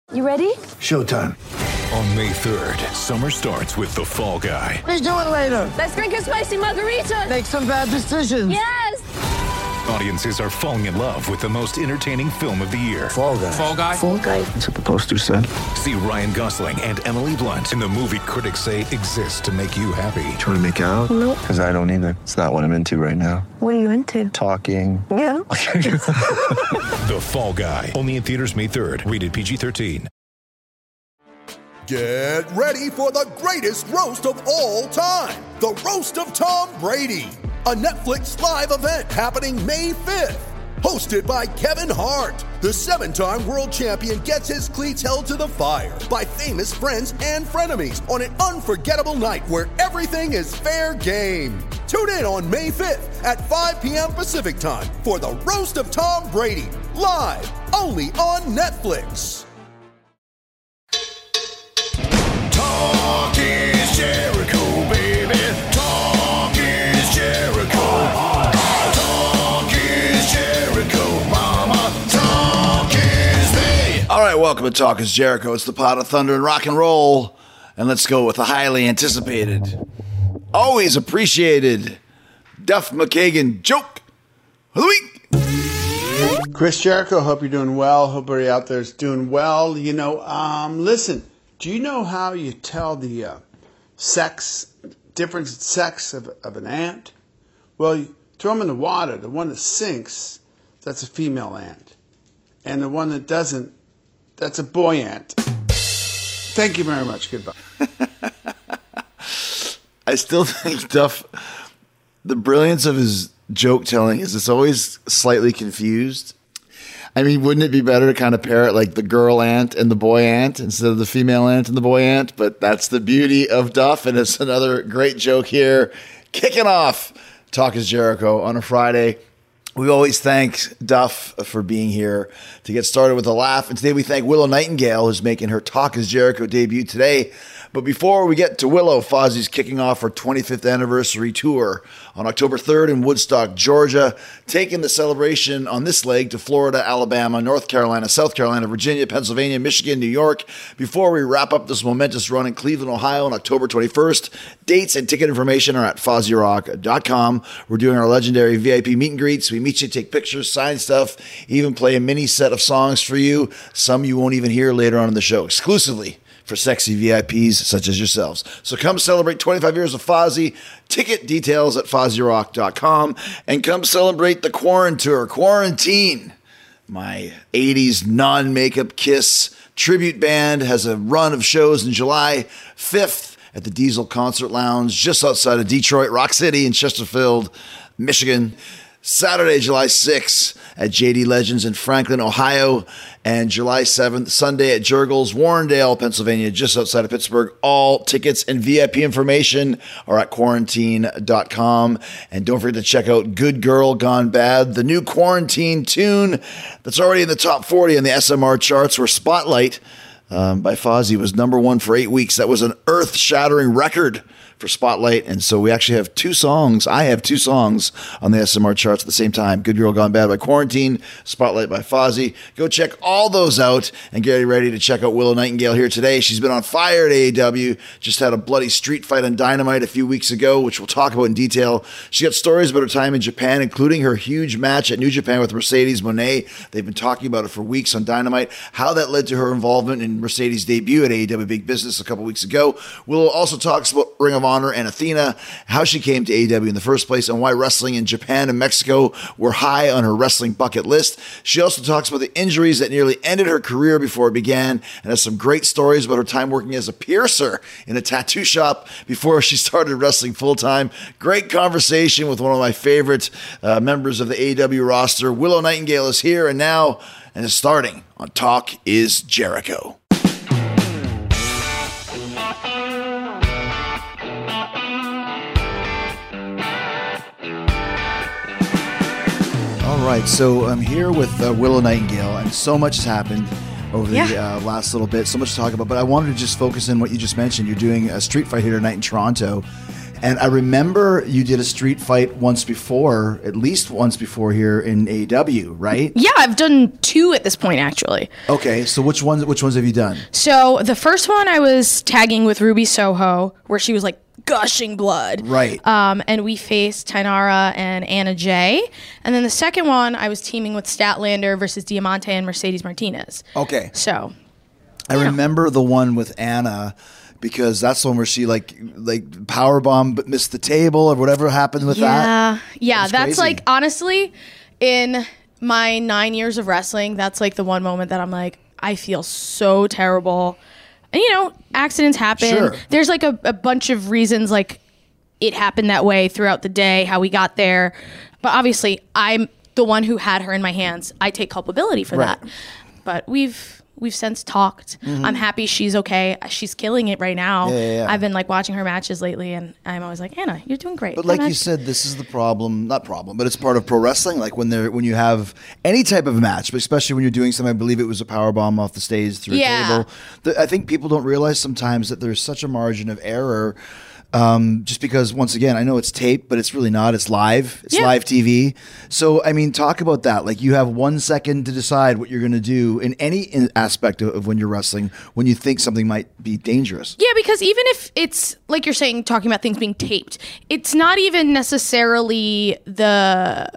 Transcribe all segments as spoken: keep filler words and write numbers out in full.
You ready? Showtime. On May third, summer starts with The Fall Guy. Let's do it later. Let's drink a spicy margarita. Make some bad decisions. Yes! Audiences are falling in love with the most entertaining film of the year. Fall Guy. Fall Guy? Fall Guy. That's what the poster said. See Ryan Gosling and Emily Blunt in the movie critics say exists to make you happy. Trying to make it out? Nope. Because I don't either. It's not what I'm into right now. What are you into? Talking. Yeah. The Fall Guy. Only in theaters May third. Rated P G thirteen. Get ready for the greatest roast of all time. The Roast of Tom Brady. A Netflix live event happening May fifth. Hosted by Kevin Hart. The seven-time world champion gets his cleats held to the fire by famous friends and frenemies on an unforgettable night where everything is fair game. Tune in on May fifth at five p.m. Pacific time for the Roast of Tom Brady. Live only on Netflix. Talk is Jericho, baby. Talk is Jericho. Talk is Jericho, mama. Talk is me. All right, welcome to Talk is Jericho. It's the pot of thunder and rock and roll. And let's go with the highly anticipated, always appreciated Duff McKagan joke of the week. Chris Jericho, hope you're doing well. Hope everybody out there is doing well. You know, um, listen. Do you know how you tell the uh, sex, difference in sex of, of an ant? Well, you throw them in the water. The one that sinks, that's a female ant. And the one that doesn't, that's a boy ant. Thank you very much. Goodbye. I still think Duff, the brilliance of his joke telling is it's always slightly confused. I mean, wouldn't it be better to kind of pair it like the girl ant and the boy ant instead of the female ant and the boy ant? But that's the beauty of Duff, and it's another great joke here. Kicking off Talk is Jericho on a Friday. We always thank Duff for being here to get started with a laugh. And today we thank Willow Nightingale, who's making her Talk is Jericho debut today. But before we get to Willow, Fozzie's kicking off her twenty-fifth anniversary tour on October third in Woodstock, Georgia, taking the celebration on this leg to Florida, Alabama, North Carolina, South Carolina, Virginia, Pennsylvania, Michigan, New York, before we wrap up this momentous run in Cleveland, Ohio on October twenty-first. Dates and ticket information are at fozzie rock dot com. We're doing our legendary V I P meet and greets. We meet you, take pictures, sign stuff, even play a mini set of songs for you. Some you won't even hear later on in the show, exclusively for sexy V I Ps such as yourselves. So come celebrate twenty-five years of Fozzy. Ticket details at fozzie rock dot com. And come celebrate the Quarantour. Quarantine, my eighties non-makeup Kiss tribute band, has a run of shows in July fifth at the Diesel Concert Lounge just outside of Detroit, Rock City in Chesterfield, Michigan. Saturday, July sixth at J D Legends in Franklin, Ohio, and July seventh, Sunday at Jurgles, Warrendale, Pennsylvania, just outside of Pittsburgh. All tickets and V I P information are at quarantine dot com. And don't forget to check out Good Girl Gone Bad, the new Quarantine tune that's already in the top forty on the S M R charts, where Spotlight um, by Fozzy was number one for eight weeks. That was an earth-shattering record for Spotlight, and so we actually have two songs. I have two songs on the S M R charts at the same time. Good Girl Gone Bad by Quarantine, Spotlight by Fozzy. Go check all those out and get ready to check out Willow Nightingale here today. She's been on fire at A E W, just had a bloody street fight on Dynamite a few weeks ago, which we'll talk about in detail. She got stories about her time in Japan, including her huge match at New Japan with Mercedes Moné. They've been talking about it for weeks on Dynamite, how that led to her involvement in Mercedes' debut at A E W Big Business a couple weeks ago. Willow also talks about Ring of Honor and Athena, how she came to A E W in the first place, and why wrestling in Japan and Mexico were high on her wrestling bucket list. She also talks about the injuries that nearly ended her career before it began, and has some great stories about her time working as a piercer in a tattoo shop before she started wrestling full-time. Great conversation with one of my favorite uh, members of the A E W roster. Willow Nightingale is here and now, and is starting on Talk is Jericho. All right, so I'm here with uh, Willow Nightingale, and so much has happened over the yeah. uh, last little bit, so much to talk about, but I wanted to just focus on what you just mentioned. You're doing a street fight here tonight in Toronto, And I remember you did a street fight once before, at least once before here in A E W, right? Yeah, I've done two at this point, actually. Okay, so which ones which ones have you done? So the first one I was tagging with Ruby Soho, where she was like gushing blood. Right. Um, and we faced Tainara and Anna Jay. And then the second one, I was teaming with Statlander versus Diamante and Mercedes Martinez. Okay. So, I yeah. remember the one with Anna because that's the one where she like like power bomb but missed the table or whatever happened with yeah. that. Yeah, That that's crazy. like, honestly, in my nine years of wrestling, that's like the one moment that I'm like, I feel so terrible. And, you know, accidents happen. Sure. There's like a, a bunch of reasons like it happened that way throughout the day, how we got there. But obviously, I'm the one who had her in my hands. I take culpability for Right. that. But we've we've since talked. Mm-hmm. I'm happy she's okay. She's killing it right now. Yeah, yeah, yeah. I've been like watching her matches lately, and I'm always like, Anna, you're doing great. But like I'm you not- said, this is the problem. Not problem, but it's part of pro wrestling. Like when they're when you have any type of match, but especially when you're doing something. I believe it was a power bomb off the stage through Yeah. a table. The, I think people don't realize sometimes that there's such a margin of error. Um, just because, once again, I know it's taped, but it's really not. It's live. It's Yeah. live T V. So, I mean, talk about that. Like, you have one second to decide what you're going to do in any in- aspect of, of when you're wrestling when you think something might be dangerous. Yeah, because even if it's like you're saying, talking about things being taped, it's not even necessarily the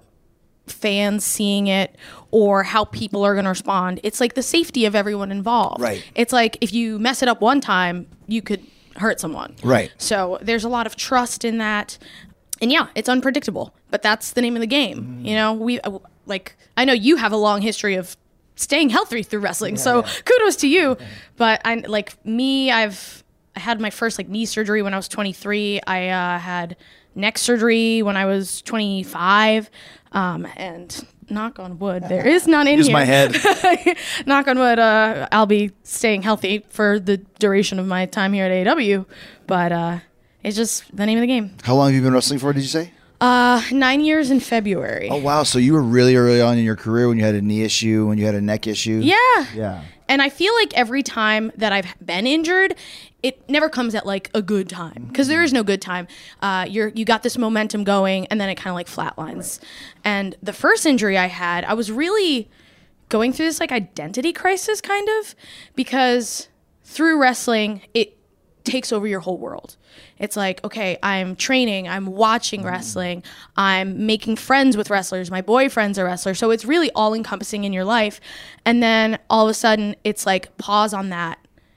fans seeing it or how people are going to respond. It's like the safety of everyone involved. Right. It's like if you mess it up one time, you could hurt someone. Right. So there's a lot of trust in that. And yeah, it's unpredictable, but that's the name of the game. Mm-hmm. You know, we like, I know you have a long history of staying healthy through wrestling. So kudos to you. But I like me, I've I had my first like knee surgery when I was twenty-three. I uh, had neck surgery when I was twenty-five. Um, and knock on wood, there is none in Use here. my head. Knock on wood, uh, I'll be staying healthy for the duration of my time here at A E W. But uh, it's just the name of the game. How long have you been wrestling for, did you say? Uh, nine years in February. Oh, wow. So you were really early on in your career when you had a knee issue, when you had a neck issue? Yeah. Yeah. And I feel like every time that I've been injured, it never comes at like a good time because there is no good time. Uh, you're you got this momentum going, and then it kind of like flatlines. And the first injury I had, I was really going through this like identity crisis, kind of, because through wrestling, it takes over your whole world. It's like, okay, I'm training, I'm watching wrestling, I'm making friends with wrestlers, my boyfriend's a wrestler. So it's really all encompassing in your life. And then all of a sudden it's like pause on that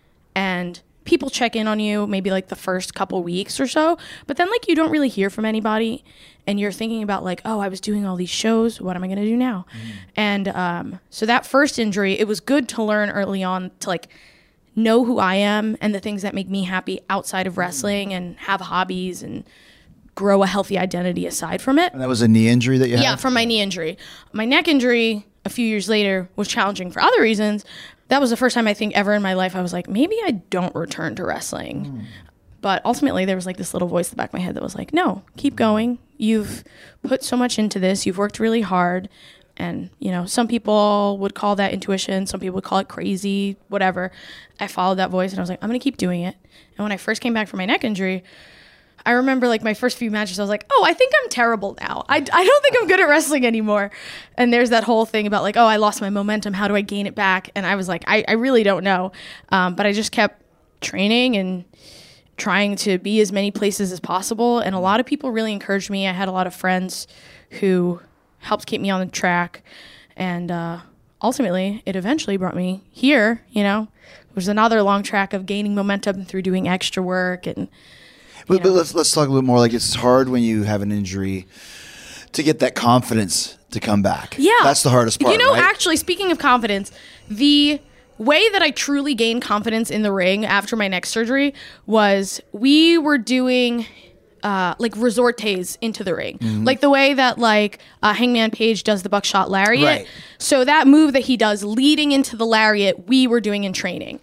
and people check in on you maybe like the first couple weeks or so, but then like you don't really hear from anybody and you're thinking about like, oh, I was doing all these shows, what am I going to do now? Mm. And um, so that first injury, it was good to learn early on to like know who I am and the things that make me happy outside of wrestling and have hobbies and grow a healthy identity aside from it. And that was a knee injury that you had? Yeah, from my knee injury. My neck injury a few years later was challenging for other reasons. That was the first time I think ever in my life I was like, maybe I don't return to wrestling. Mm. But ultimately there was like this little voice in the back of my head that was like, no, keep going. You've put so much into this. You've worked really hard. And, you know, some people would call that intuition. Some people would call it crazy, whatever. I followed that voice and I was like, I'm going to keep doing it. And when I first came back from my neck injury, I remember like my first few matches, I was like, oh, I think I'm terrible now. I, I don't think I'm good at wrestling anymore. And there's that whole thing about like, oh, I lost my momentum. How do I gain it back? And I was like, I, I really don't know. Um, but I just kept training and trying to be as many places as possible. And a lot of people really encouraged me. I had a lot of friends who helped keep me on the track. And uh, ultimately, it eventually brought me here, you know. It was another long track of gaining momentum through doing extra work. And But, but let's let's talk a little more. Like, it's hard when you have an injury to get that confidence to come back. Yeah. That's the hardest part, You know, right? actually, speaking of confidence, the way that I truly gained confidence in the ring after my neck surgery was we were doing uh, like resortes into the ring. Mm-hmm. Like the way that like uh, Hangman Page does the buckshot lariat. Right. So that move that he does leading into the lariat, we were doing in training.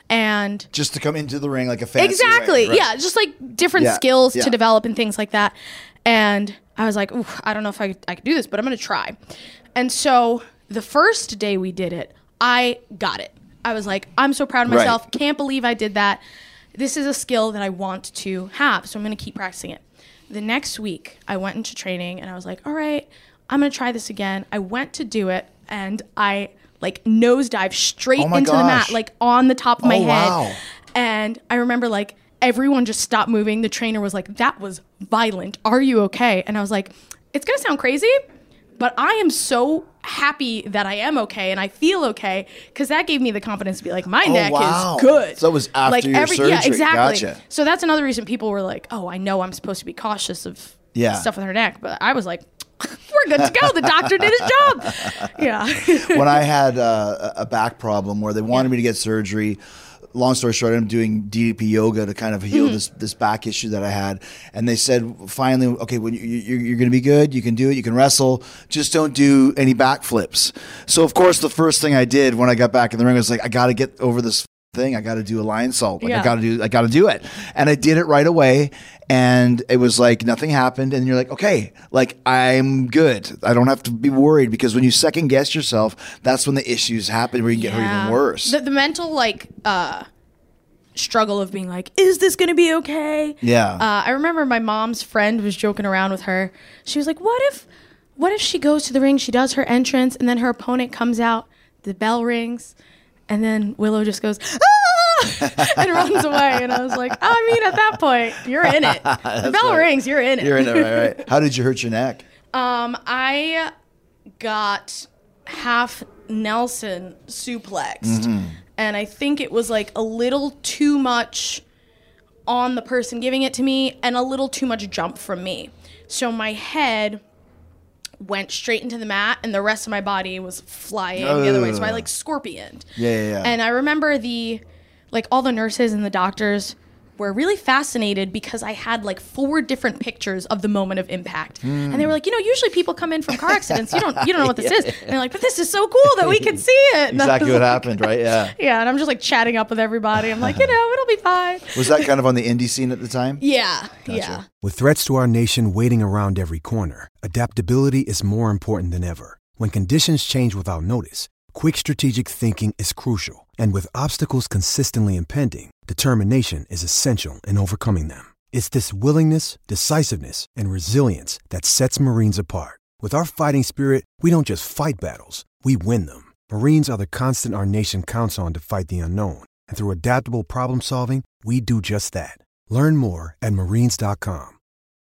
And just to come into the ring like a fancy exactly, way, right? yeah, just like different Yeah, skills yeah. to develop and things like that. And I was like, ooh, I don't know if I, I could do this, but I'm going to try. And so the first day we did it, I got it. I was like, I'm so proud of myself. Right. Can't believe I did that. This is a skill that I want to have, so I'm going to keep practicing it. The next week, I went into training and I was like, all right, I'm going to try this again. I went to do it and I like nosedive straight Oh my into the mat, gosh. like on the top of my Oh, head. wow. And I remember like everyone just stopped moving. The trainer was like, that was violent. Are you okay? And I was like, it's going to sound crazy, but I am so happy that I am okay and I feel okay because that gave me the confidence to be like, my Oh, neck wow. is good. So that was after like your Yeah, surgery. exactly. Gotcha. So that's another reason people were like, oh, I know I'm supposed to be cautious of Yeah. stuff with her neck. But I was like, we're good to go. The doctor did his job. Yeah. When I had uh, a back problem where they wanted me to get surgery, long story short, I'm doing D D P yoga to kind of heal Mm-hmm. this this back issue that I had. And they said, finally, okay, when you, you, you're going to be good, you can do it, you can wrestle, just don't do any back flips. So, of course, the first thing I did when I got back in the ring was like, I got to get over this thing. I got to do a lion salt. Like, Yeah. I got to do, I got to do it. And I did it right away. And it was like nothing happened. And you're like, okay, like I'm good. I don't have to be worried because when you second guess yourself, that's when the issues happen where you get Yeah. even worse. The, the mental like uh, struggle of being like, is this going to be okay? Yeah. Uh, I remember my mom's friend was joking around with her. She was like, what if, what if she goes to the ring, she does her entrance, and then her opponent comes out, the bell rings, and then Willow just goes, ah! and runs away. And I was like, I mean, at that point, you're in it. The bell right. rings, you're in it. You're in it, right, right. How did you hurt your neck? Um, I got half Nelson suplexed, and I think it was like a little too much on the person giving it to me and a little too much jump from me. So my head went straight into the mat and the rest of my body was flying the other way. So I like scorpioned. Yeah, yeah, yeah. And I remember the, like all the nurses and the doctors were really fascinated because I had like four different pictures of the moment of impact. And they were like, you know, usually people come in from car accidents. You don't you don't know what this is. And they're like, but this is so cool that we can see it. And I Exactly was what like- happened, right? Yeah. Yeah, and I'm just like chatting up with everybody. I'm like, you know, it'll be fine. Was that kind of on the indie scene at the time? Yeah, yeah. With threats to our nation waiting around every corner, adaptability is more important than ever. When conditions change without notice, quick strategic thinking is crucial. And with obstacles consistently impending, determination is essential in overcoming them. It's this willingness, decisiveness, and resilience that sets Marines apart. With our fighting spirit, we don't just fight battles, we win them. Marines are the constant our nation counts on to fight the unknown. And through adaptable problem solving, we do just that. Learn more at marines dot com.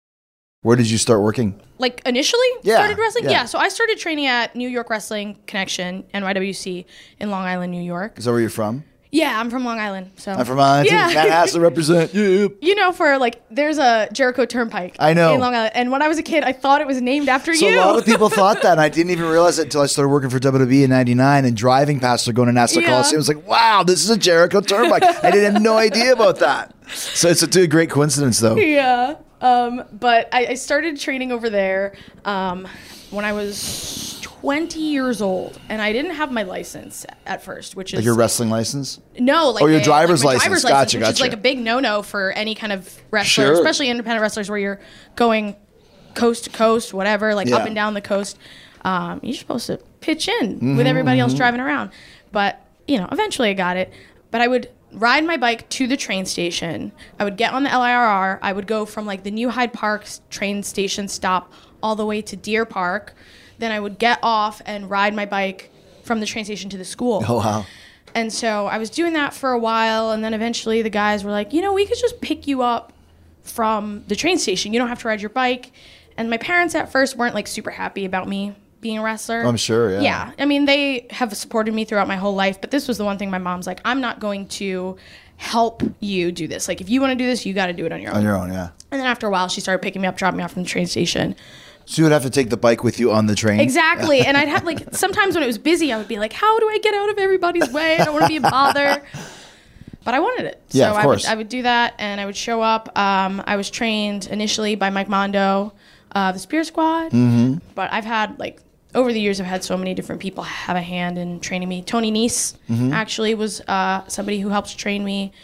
Where did you start working? Like initially Yeah, started wrestling? yeah. Yeah. So I started training at New York Wrestling Connection, N Y W C, in Long Island, New York. Is that where you're from? Yeah, I'm from Long Island. So I'm from Long Island. Yeah. That has to represent you. You know, for like, there's a Jericho Turnpike. I know. In Long Island. And when I was a kid, I thought it was named after So you. a lot of people thought that, and I didn't even realize it until I started working for W W E in ninety-nine and driving past there going to Nassau Yeah. Coliseum. I was like, wow, this is a Jericho Turnpike. I didn't have no idea about that. So it's a great coincidence, though. Yeah. Um, but I, I started training over there um, when I was twenty years old, and I didn't have my license at first, which is Like your wrestling license? no, like Oh, your a- driver's like my license. driver's Gotcha, license, which gotcha. is like a big no-no for any kind of wrestler, Sure. especially independent wrestlers where you're going coast to coast, whatever, like Yeah. up and down the coast. Um, you're supposed to pitch in Mm-hmm, with everybody else driving around. But you know, eventually I got it. But I would ride my bike to the train station. I would get on the L I R R. I would go from like the New Hyde Park train station stop all the way to Deer Park. Then I would get off and ride my bike from the train station to the school. Oh, wow. And so I was doing that for a while, and then eventually the guys were like, you know, we could just pick you up from the train station. You don't have to ride your bike. And my parents at first weren't like super happy about me being a wrestler. I'm sure, yeah. Yeah. I mean, they have supported me throughout my whole life, but this was the one thing my mom's like, I'm not going to help you do this. Like, if you want to do this, you got to do it on your own. On your own, yeah. And then after a while, she started picking me up, dropping me off from the train station. So you would have to take the bike with you on the train? Exactly. And I'd have like, sometimes when it was busy, I would be like, how do I get out of everybody's way? I don't want to be a bother. But I wanted it. Yeah, so of I course. would, I would do that, and I would show up. Um, I was trained initially by Mike Mondo, uh, the Spear Squad. Mm-hmm. But I've had, like, over the years, I've had so many different people have a hand in training me. Tony Nese Mm-hmm. actually was uh, somebody who helped train me.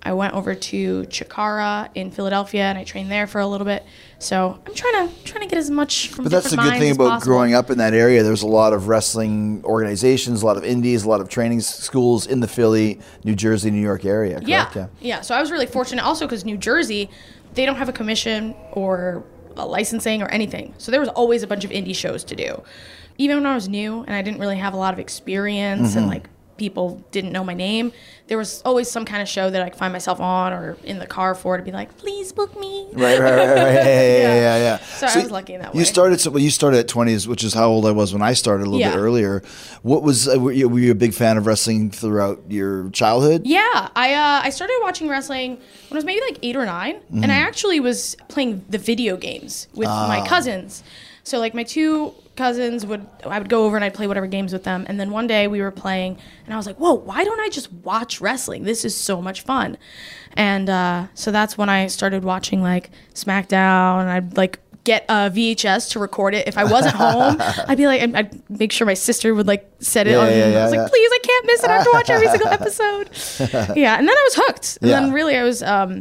I went over to Chikara in Philadelphia, and I trained there for a little bit. So I'm trying to trying to get as much from But that's the different good thing minds as about possible. growing up in that area. There's a lot of wrestling organizations, a lot of indies, a lot of training s- schools in the Philly, New Jersey, New York area. Correct? Yeah, yeah. So I was really fortunate also because New Jersey, they don't have a commission or a licensing or anything. So there was always a bunch of indie shows to do. Even when I was new and I didn't really have a lot of experience Mm-hmm. and like people didn't know my name, there was always some kind of show that I could find myself on or in the car for to be like, please book me. Right, right, right, right. Yeah, yeah, yeah, yeah, yeah. So, I was lucky in that way. You started, so, well, you started at twenties, which is how old I was when I started a little Yeah. bit earlier. What was, uh, were you, were you a big fan of wrestling throughout your childhood? Yeah, I uh, I started watching wrestling when I was maybe like eight or nine, Mm-hmm. and I actually was playing the video games with Ah. my cousins. So like my two cousins would, I would go over and I'd play whatever games with them. And then one day we were playing, and I was like, whoa, why don't I just watch wrestling? This is so much fun. And uh, so that's when I started watching like SmackDown, and I'd like get a V H S to record it. If I wasn't home, I'd be like, I'd, I'd make sure my sister would like set it Yeah, on. yeah, yeah, I was like, yeah. please, I can't miss it. I have to watch every single episode. Yeah, and then I was hooked. And Yeah. then really I was, um,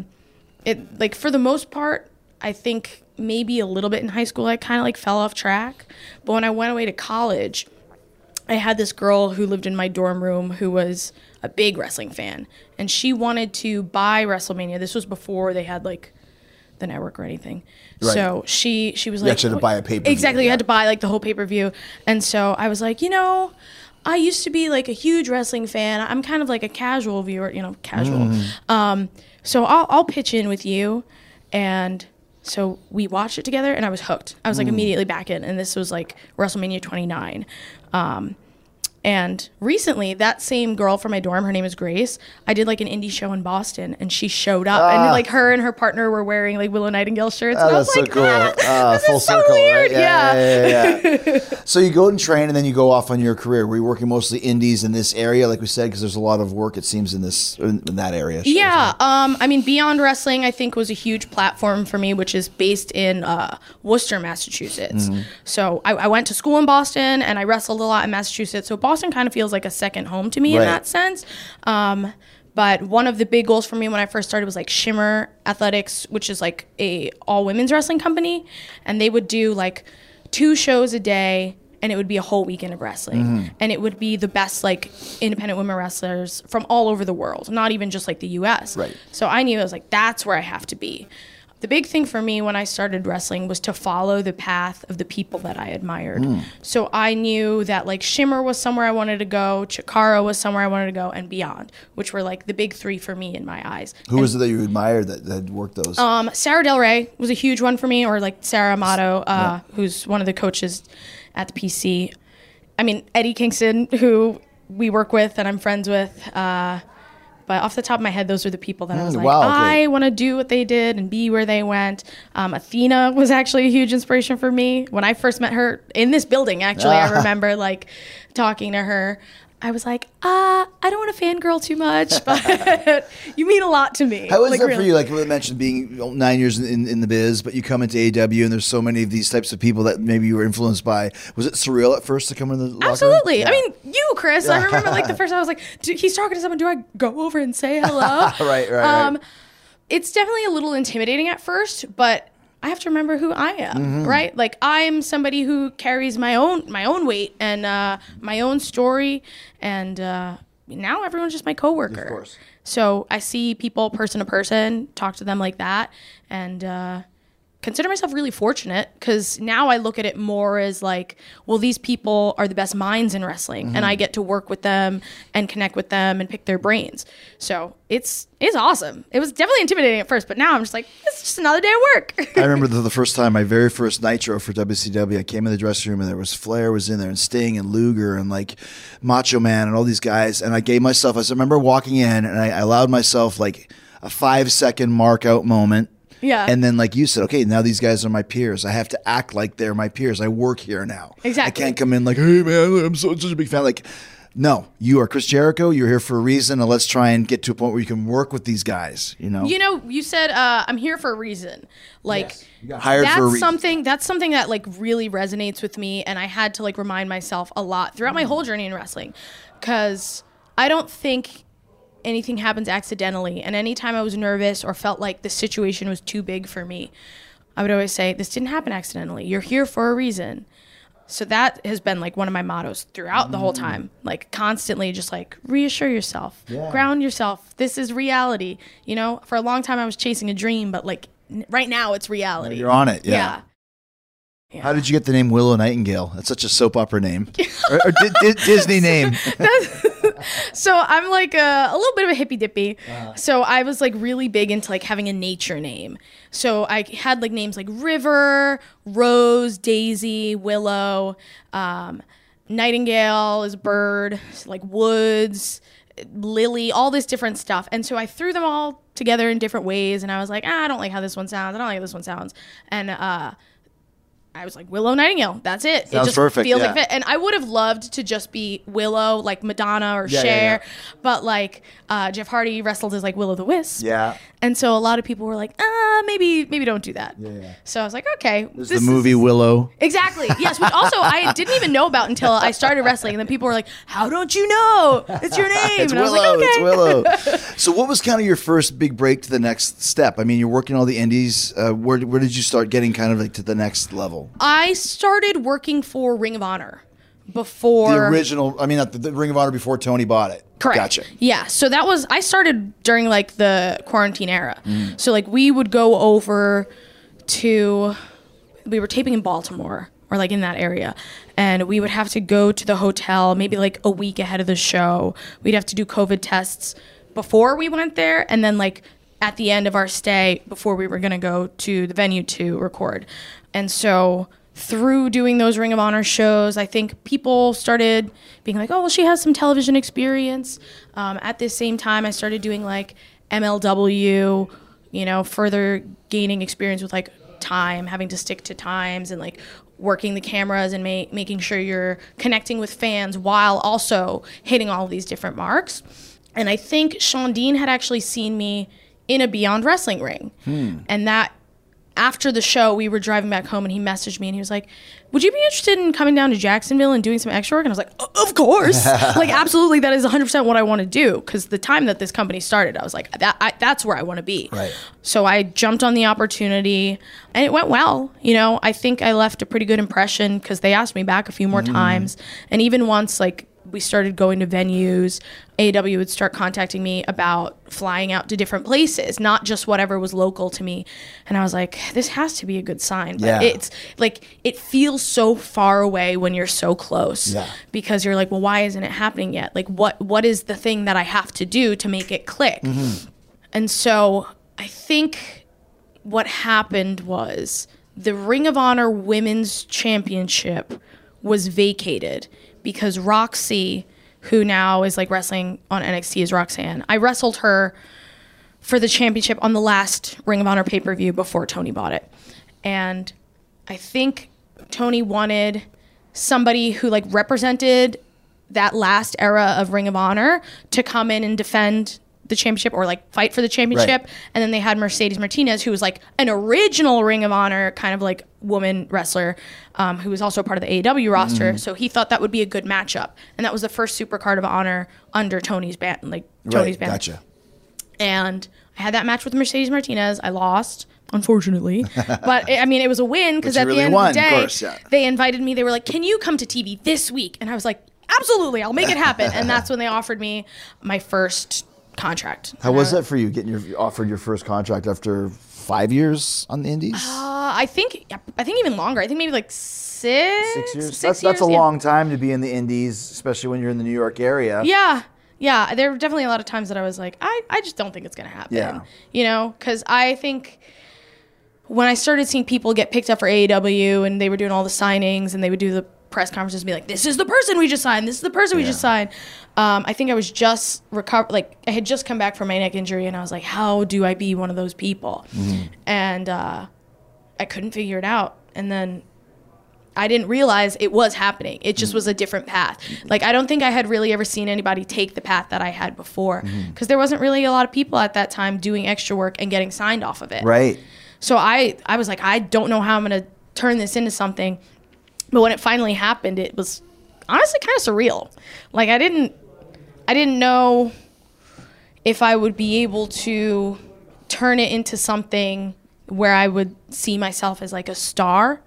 it like for the most part, I think maybe a little bit in high school, I kind of like fell off track. But when I went away to college, I had this girl who lived in my dorm room who was a big wrestling fan, and she wanted to buy WrestleMania. This was before they had like the network or anything. Right. So she she was You like, actually had to buy a pay-per-view, Exactly, you yeah. had to buy like the whole pay per view. And so I was like, you know, I used to be like a huge wrestling fan. I'm kind of like a casual viewer, you know, casual. Mm. Um, so I'll I'll pitch in with you, and so we watched it together, and I was hooked. I was like Mm. immediately back in, and this was like WrestleMania twenty-nine. Um, and recently, that same girl from my dorm, her name is Grace, I did like an indie show in Boston, and she showed up, and like her and her partner were wearing like Willow Nightingale shirts. Oh, and I was that's so like, cool. ah, Ah, this full is so circle, weird. right? Yeah. yeah, yeah, yeah. So you go and train, and then you go off on your career. Were you working mostly indies in this area, like we said, because there's a lot of work, it seems, in this in, in that area? shows, Yeah, right? um, I mean, Beyond Wrestling, I think, was a huge platform for me, which is based in uh, Worcester, Massachusetts. Mm-hmm. So I, I went to school in Boston, and I wrestled a lot in Massachusetts. So Boston kind of feels like a second home to me Right. in that sense. Um, but one of the big goals for me when I first started was like Shimmer Athletics, which is like a all women's wrestling company, and they would do like two shows a day, and it would be a whole weekend of wrestling. Mm-hmm. And it would be the best like independent women wrestlers from all over the world, not even just like the U S. Right. So I knew I was like, that's where I have to be. The big thing for me when I started wrestling was to follow the path of the people that I admired. Mm. So I knew that like Shimmer was somewhere I wanted to go, Chikara was somewhere I wanted to go, and Beyond, which were like the big three for me in my eyes. Who And, was it that you admired that, that worked those? um, Sarah Del Rey was a huge one for me, or like Sarah Amato, uh, who's one of the coaches at the P C. I mean, Eddie Kingston, who we work with and I'm friends with. Uh, but off the top of my head, those are the people that I was Mm, like, wow, okay. I want to do what they did and be where they went. Um, Athena was actually a huge inspiration for me. When I first met her in this building, actually, I remember like talking to her. I was like, uh, I don't want to fangirl too much, but you mean a lot to me. How was Like, that really. for you? Like we mentioned, being nine years in, in the biz, but you come into A E W, and there's so many of these types of people that maybe you were influenced by. Was it surreal at first to come in the locker room? Absolutely. Yeah. I mean, you, Chris. I remember like the first time I was like, do, he's talking to someone. Do I go over and say hello? right, right, Um, right. It's definitely a little intimidating at first, but I have to remember who I am, Mm-hmm. right? Like I'm somebody who carries my own my own weight and uh, my own story, and uh, now everyone's just my coworker. Of course. So I see people person to person, talk to them like that, and uh, consider myself really fortunate because now I look at it more as like, well, these people are the best minds in wrestling, and I get to work with them and connect with them and pick their brains. So it's it's awesome. It was definitely intimidating at first, but now I'm just like, it's just another day of work. I remember the, the first time, my very first Nitro for W C W, I came in the dressing room and there was Flair was in there and Sting and Luger and like Macho Man and all these guys. And I gave myself, I just remember walking in and I, I allowed myself like a five second mark out moment. Yeah. And then, like you said, okay, now these guys are my peers. I have to act like they're my peers. I work here now. Exactly. I can't come in like, hey, man, I'm so, such a big fan. Like, no, you are Chris Jericho. You're here for a reason. And let's try and get to a point where you can work with these guys, you know? You know, you said uh, I'm here for a reason. Like You got hired that's for a reason. something that's something that like really resonates with me, and I had to like remind myself a lot throughout my whole journey in wrestling, because I don't think anything happens accidentally. And anytime I was nervous or felt like the situation was too big for me, I would always say, this didn't happen accidentally. You're here for a reason. So that has been like one of my mottos throughout the whole time. Like constantly just like reassure yourself, Yeah. ground yourself. This is reality. You know, for a long time I was chasing a dream, but like n- right now it's reality. You're on it. Yeah. Yeah. How did you get the name Willow Nightingale? That's such a soap opera name. or or di- di- Disney name. So I'm like a, a little bit of a hippy dippy. Uh-huh. So I was like really big into like having a nature name. So I had like names like River, Rose, Daisy, Willow, um, Nightingale is bird, like Woods, Lily, all this different stuff. And so I threw them all together in different ways. And I was like, ah, I don't like how this one sounds. I don't like how this one sounds. And uh, I was like, Willow Nightingale. That's it. Sounds it just perfect, feels yeah. like fit. And I would have loved to just be Willow, like Madonna or Yeah, yeah, Cher. yeah. But like uh, Jeff Hardy wrestled as like Will-O-the-Wisp. Yeah. And so a lot of people were like, ah, maybe maybe don't do that. Yeah, yeah. So I was like, okay. There's this the movie is- Willow. Exactly. Yes. Which also I didn't even know about until I started wrestling. And then people were like, how don't you know? It's your name. It's and Willow. I was like, okay. It's Willow. So what was kind of your first big break to the next step? I mean, you're working all the indies. Uh, where, where did you start getting kind of like to the next level? I started working for Ring of Honor before. The original, I mean, not the, the Ring of Honor before Tony bought it. Correct. Gotcha. Yeah. So that was, I started during like the quarantine era. Mm. So like we would go over to, we were taping in Baltimore or like in that area. And we would have to go to the hotel maybe like a week ahead of the show. We'd have to do COVID tests before we went there. And then like at the end of our stay before we were going to go to the venue to record. And so through doing those Ring of Honor shows, I think people started being like, oh, well, she has some television experience. Um, at the same time, I started doing like M L W, you know, further gaining experience with like time, having to stick to times and like working the cameras and ma- making sure you're connecting with fans while also hitting all of these different marks. And I think Sean Dean had actually seen me in a Beyond Wrestling ring. Hmm. And that after the show, we were driving back home and he messaged me and he was like, would you be interested in coming down to Jacksonville and doing some extra work? And I was like, of course. Like, absolutely. That is one hundred percent what I want to do. Because the time that this company started, I was like, that I, that's where I want to be. Right. So I jumped on the opportunity and it went well. You know, I think I left a pretty good impression because they asked me back a few more Mm. times. And even once, like, we started going to venues, A E W would start contacting me about flying out to different places, not just whatever was local to me. And I was like, this has to be a good sign. But Yeah. it's like, it feels so far away when you're so close. Yeah. Because you're like, well, why isn't it happening yet? Like, what what is the thing that I have to do to make it click? Mm-hmm. And so I think what happened was the Ring of Honor Women's Championship was vacated because Roxy, who now is like wrestling on N X T as Roxanne, I wrestled her for the championship on the last Ring of Honor pay-per-view before Tony bought it. And I think Tony wanted somebody who like represented that last era of Ring of Honor to come in and defend the championship or like fight for the championship. Right. And then they had Mercedes Martinez, who was like an original Ring of Honor kind of like woman wrestler, um, who was also part of the A E W roster. Mhm. So he thought that would be a good matchup. And that was the first super card of honor under Tony's ban, like Tony's Right. banner. Gotcha. And I had that match with Mercedes Martinez. I lost, unfortunately. But I mean, it was a win because But you at really the end won, of the of day, course, yeah. they invited me. They were like, can you come to T V this week? And I was like, absolutely, I'll make it happen. And that's when they offered me my first contract. How was that for you, getting your offered your first contract after five years on the Indies? Uh, I think, I think even longer. I think maybe like six. Six years. Six that's that's a years, yeah. long time to be in the Indies, especially when you're in the New York area. Yeah. Yeah. There were definitely a lot of times that I was like, I, I just don't think it's going to happen. Yeah. You know, because I think when I started seeing people get picked up for A E W and they were doing all the signings and they would do the press conferences and be like, this is the person we just signed. This is the person we Yeah. just signed. Um, I think I was just recover, like I had just come back from my neck injury and I was like, how do I be one of those people? Mhm. And uh, I couldn't figure it out. And then I didn't realize it was happening. It just was a different path. Like, I don't think I had really ever seen anybody take the path that I had before because there wasn't really a lot of people at that time doing extra work and getting signed off of it. Right. So I, I was like, I don't know how I'm going to turn this into something. But when it finally happened, it was honestly kind of surreal. Like, I didn't, I didn't know if I would be able to turn it into something where I would see myself as like a star.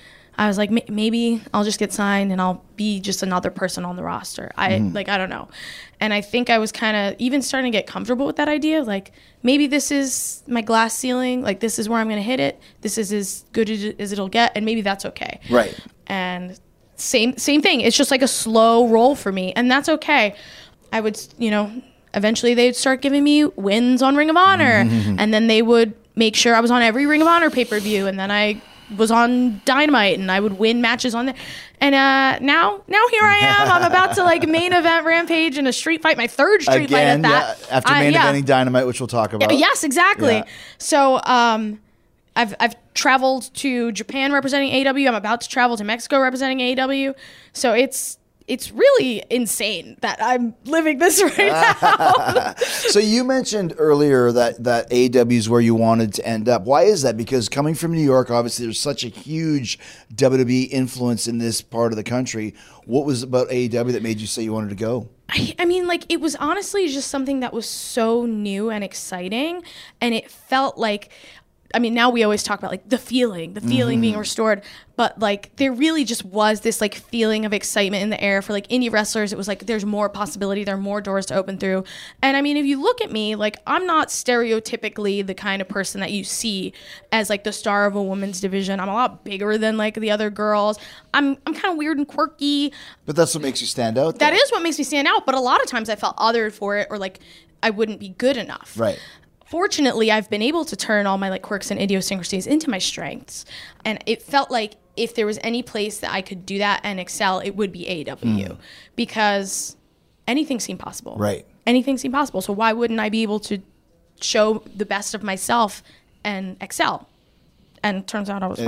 I was like, maybe I'll just get signed and I'll be just another person on the roster. I mm. like, I don't know. And I think I was kind of even starting to get comfortable with that idea. Like, maybe this is my glass ceiling. Like, this is where I'm going to hit it. This is as good as it'll get. And maybe that's okay. Right. And same, same thing. It's just like a slow roll for me. And that's okay. I would, you know, eventually they'd start giving me wins on Ring of Honor. Mm-hmm. And then they would make sure I was on every Ring of Honor pay-per-view. And then I was on Dynamite and I would win matches on there. And uh, now, now here I am. I'm about to like main event Rampage in a street fight, my third street Again, fight at that. Yeah, after main uh, yeah. eventing Dynamite, which we'll talk about. Yes, exactly. Yeah. So um, I've I've traveled to Japan representing A E W. I'm about to travel to Mexico representing A E W. So it's it's really insane that I'm living this right now. So you mentioned earlier that, that A E W is where you wanted to end up. Why is that? Because coming from New York, obviously there's such a huge W W E influence in this part of the country. What was about A E W that made you say you wanted to go? I, I mean, like, it was honestly just something that was so new and exciting. And it felt like, I mean, now we always talk about like the feeling, the feeling mm-hmm. being restored, but like there really just was this like feeling of excitement in the air for like indie wrestlers. It was like there's more possibility, there are more doors to open through. And I mean, if you look at me, like I'm not stereotypically the kind of person that you see as like the star of a women's division. I'm a lot bigger than like the other girls. I'm I'm kind of weird and quirky. But that's what makes you stand out. That is what makes me stand out. But a lot of times I felt othered for it, or like I wouldn't be good enough. Right. Fortunately, I've been able to turn all my like quirks and idiosyncrasies into my strengths. And it felt like if there was any place that I could do that and excel, it would be A E W. Mm. Because anything seemed possible. Right. Anything seemed possible. So why wouldn't I be able to show the best of myself and excel? And turns out I was and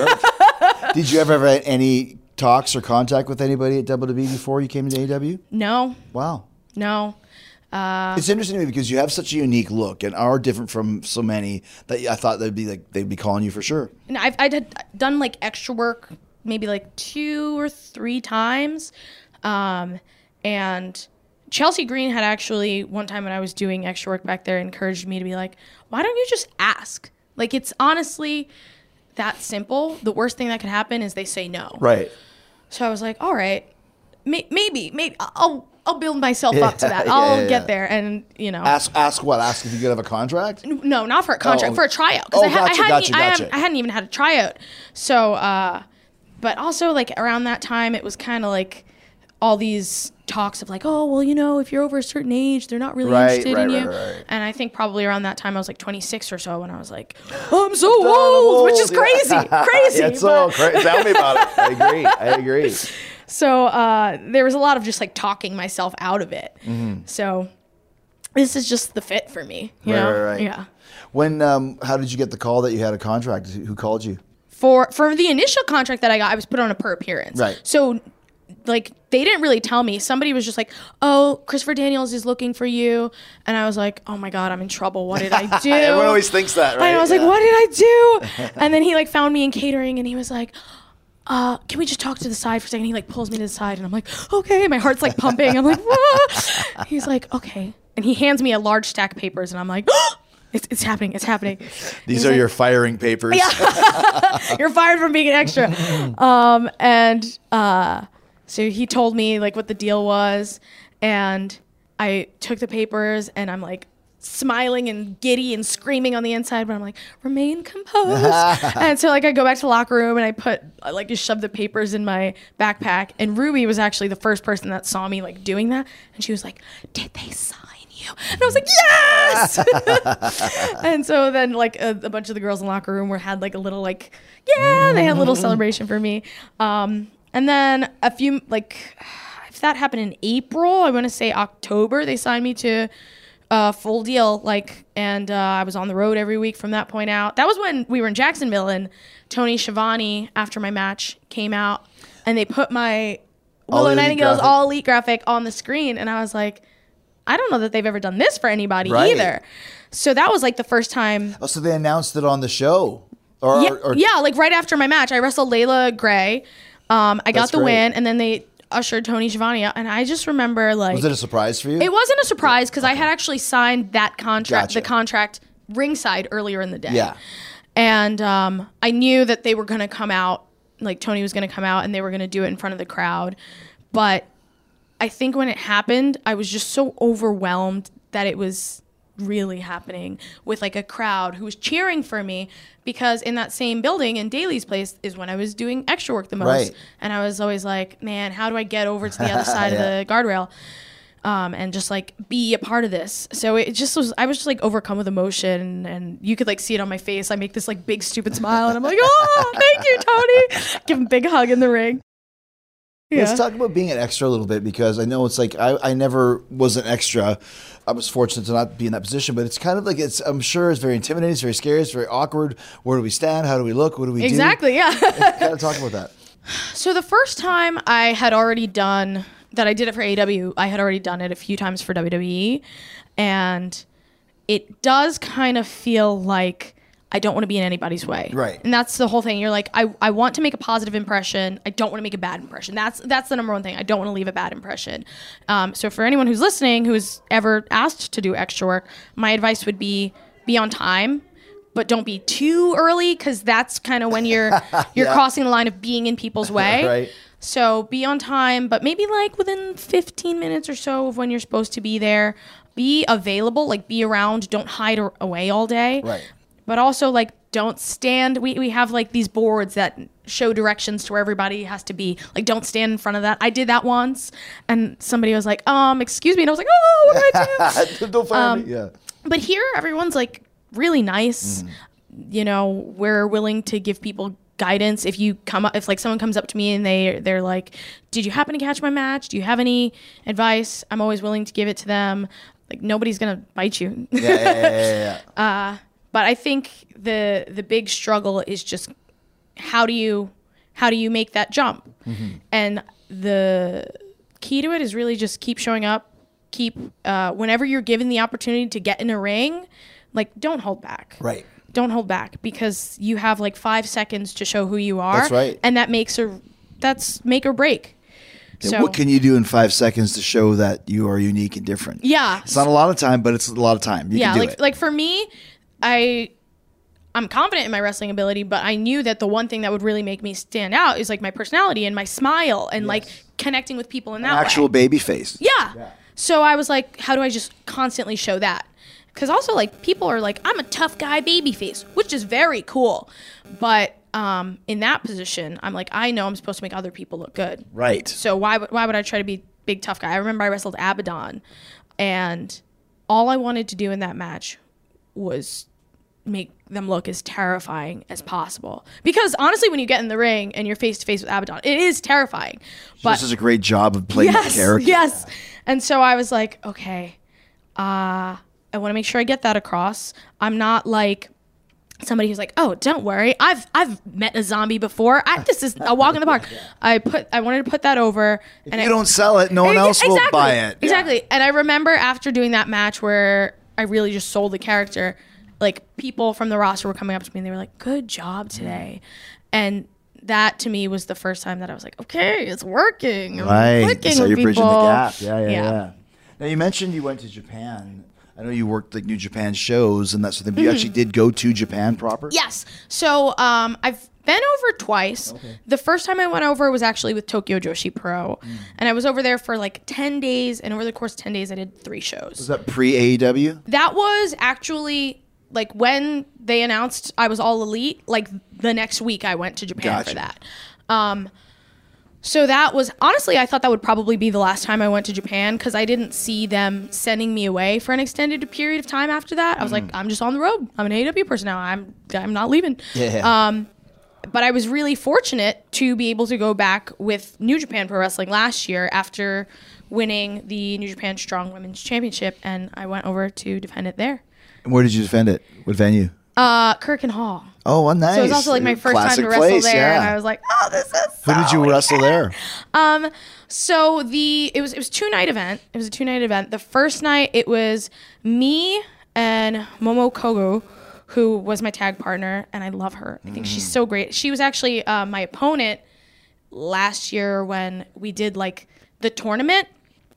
right. Did you ever have any talks or contact with anybody at W W E before you came to A E W? No. Wow. No. Uh, it's interesting to me because you have such a unique look and are different from so many that I thought they'd be like they'd be calling you for sure. And I've I'd done like extra work maybe like two or three times, um, and Chelsea Green had actually one time when I was doing extra work back there encouraged me to be like, why don't you just ask? Like it's honestly that simple. The worst thing that could happen is they say no. Right. So I was like, all right, may- maybe maybe I'll. I'll build myself yeah, up to that. Yeah, I'll yeah. get there, and you know. Ask, ask what? Ask if you could have a contract? No, not for a contract, oh. for a tryout. Oh, I, ha- gotcha, I, hadn't, gotcha, I, gotcha. hadn't, I hadn't even had a tryout. So, uh, but also like around that time, it was kind of like all these talks of like, oh, well, you know, if you're over a certain age, they're not really right, interested right, in right, you. Right, right. And I think probably around that time, I was like twenty-six or so, when I was like, oh, I'm so old, old, which is crazy, yeah. crazy. Yeah, it's so crazy. Tell me about it. I agree. I agree. So uh, there was a lot of just like talking myself out of it. Mm-hmm. So this is just the fit for me, you right, know? Right, right. Yeah. When, um, how did you get the call that you had a contract? Who called you? For for the initial contract that I got, I was put on a per appearance. Right. So, like, they didn't really tell me. Somebody was just like, oh, Christopher Daniels is looking for you. And I was like, oh my God, I'm in trouble. What did I do? Everyone always thinks that, right? And I was yeah. like, what did I do? And then he like found me in catering and he was like, uh, can we just talk to the side for a second? He like pulls me to the side and I'm like, okay. My heart's like pumping. I'm like, ah. He's like, okay. And he hands me a large stack of papers and I'm like, oh, it's, it's happening. It's happening. These He's are like, your firing papers. Yeah. You're fired from being an extra. Um, and uh, so he told me like what the deal was and I took the papers and I'm like, smiling and giddy and screaming on the inside, but I'm like, remain composed. And so like I go back to the locker room and I put I like just shove the papers in my backpack. And Ruby was actually the first person that saw me like doing that. And she was like, did they sign you? And I was like, yes. And so then like a, a bunch of the girls in the locker room were had like a little like, yeah, they had a little celebration for me. Um, and then a few like, if that happened in April, I want to say October, they signed me to Uh, full deal, like, and uh, I was on the road every week from that point out. That was when we were in Jacksonville, and Tony Schiavone, after my match, came out, and they put my Willow Nightingale's All Elite graphic on the screen, and I was like, I don't know that they've ever done this for anybody right. either. So that was like the first time. Oh, so they announced it on the show? Or, yeah, or, or... yeah, like right after my match, I wrestled Layla Gray. Um, I That's got the great. win, and then they ushered Tony Schiavone out, and I just remember like Was it a surprise for you? it wasn't a surprise because I had actually signed that contract, Gotcha. the contract ringside earlier in the day. Yeah. And um, I knew that they were going to come out, like Tony was going to come out and they were going to do it in front of the crowd. But I think when it happened, I was just so overwhelmed that it was really happening with like a crowd who was cheering for me, because in that same building in Daly's place is when I was doing extra work the most. Right. And I was always like, man, how do I get over to the other side Yeah. of the guardrail? Um, and just like be a part of this. So it just was, I was just like overcome with emotion, and you could like see it on my face. I make this like big stupid smile and I'm like, oh, thank you, Tony. Give him a big hug in the ring. Yeah. Let's talk about being an extra a little bit, because I know it's like I, I never was an extra. I was fortunate to not be in that position, but it's kind of like it's. I'm sure it's very intimidating. It's very scary. It's very awkward. Where do we stand? How do we look? What do we Exactly, do? yeah. Kind of talk about that. So the first time I had already done that, I did it for A E W. I had already done it a few times for W W E, and it does kind of feel like I don't want to be in anybody's way. Right. And that's the whole thing. You're like, I, I want to make a positive impression. I don't want to make a bad impression. That's that's the number one thing. I don't want to leave a bad impression. Um, so for anyone who's listening who's ever asked to do extra work, my advice would be be on time, but don't be too early, because that's kind of when you're you're Yeah. crossing the line of being in people's way. Right. So be on time, but maybe like within fifteen minutes or so of when you're supposed to be there. Be available, like be around. Don't hide or- away all day. Right. But also, like, don't stand. We, we have, like, these boards that show directions to where everybody has to be. Like, don't stand in front of that. I did that once, and somebody was like, um, excuse me. And I was like, oh, what do I do? Don't fire Um, me. Yeah. But here, everyone's, like, really nice. Mm. You know, we're willing to give people guidance. If you come up, if, like, someone comes up to me and they, they're like, did you happen to catch my match? Do you have any advice? I'm always willing to give it to them. Like, nobody's going to bite you. Yeah, yeah, yeah, yeah, yeah. Uh, but I think the the big struggle is just how do you how do you make that jump? Mm-hmm. And the key to it is really just keep showing up. Keep uh, whenever you're given the opportunity to get in a ring, like don't hold back. Right. Don't hold back, because you have like five seconds to show who you are. That's right. And that makes a that's make or break. Yeah, So what can you do in five seconds to show that you are unique and different? Yeah. It's not a lot of time, but it's a lot of time. You yeah, can do like it. like for me, I I'm confident in my wrestling ability, but I knew that the one thing that would really make me stand out is like my personality and my smile and like connecting with people in that Actual way. baby face. Yeah. So I was like, how do I just constantly show that? Because also like people are like, I'm a tough guy baby face, which is very cool. But um, in that position, I'm like, I know I'm supposed to make other people look good. Right. So why would why would I try to be big tough guy? I remember I wrestled Abaddon, and all I wanted to do in that match was make them look as terrifying as possible. Because honestly, when you get in the ring and you're face to face with Abaddon, it is terrifying. But This does a great job of playing yes, the character. yes. And so I was like, okay, uh, I want to make sure I get that across. I'm not like somebody who's like, oh, don't worry, I've I've met a zombie before. I, this is a walk in the park. I put I wanted to put that over. If and you I, don't sell it, no one else will exactly, buy it. Exactly. And I remember after doing that match where I really just sold the character, like people from the roster were coming up to me and they were like, good job today. And that to me was the first time that I was like, okay, it's working. I'm Right. clicking So with you're bridging the people. gap. Yeah, yeah, Yeah. yeah, Now you mentioned you went to Japan. I know you worked like New Japan shows and that sort of thing. But Mhm. you actually did go to Japan proper? Yes. So um, I've been over twice. Okay. The first time I went over was actually with Tokyo Joshi Pro. Mm. And I was over there for like ten days. And over the course of ten days, I did three shows. Was that pre-A E W? That was actually like when they announced I was all elite, like the next week I went to Japan Gotcha. for that. Um, so that was, honestly, I thought that would probably be the last time I went to Japan because I didn't see them sending me away for an extended period of time after that. I was like, I'm just on the road. I'm an A E W person now. I'm I'm not leaving. Yeah. Um, but I was really fortunate to be able to go back with New Japan Pro Wrestling last year after winning the New Japan Strong Women's Championship, and I went over to defend it there. And where did you defend it? What venue? Uh, Kirk and Hall. Oh, well, nice. So it was also like my first Classic time to wrestle place, there, yeah. and I was like, "Oh, this is." Who did you wrestle there? Um, so the it was it was two night event. It was a two night event. The first night it was me and Momo Kogo, who was my tag partner, and I love her. I think she's so great. She was actually uh, my opponent last year when we did like the tournament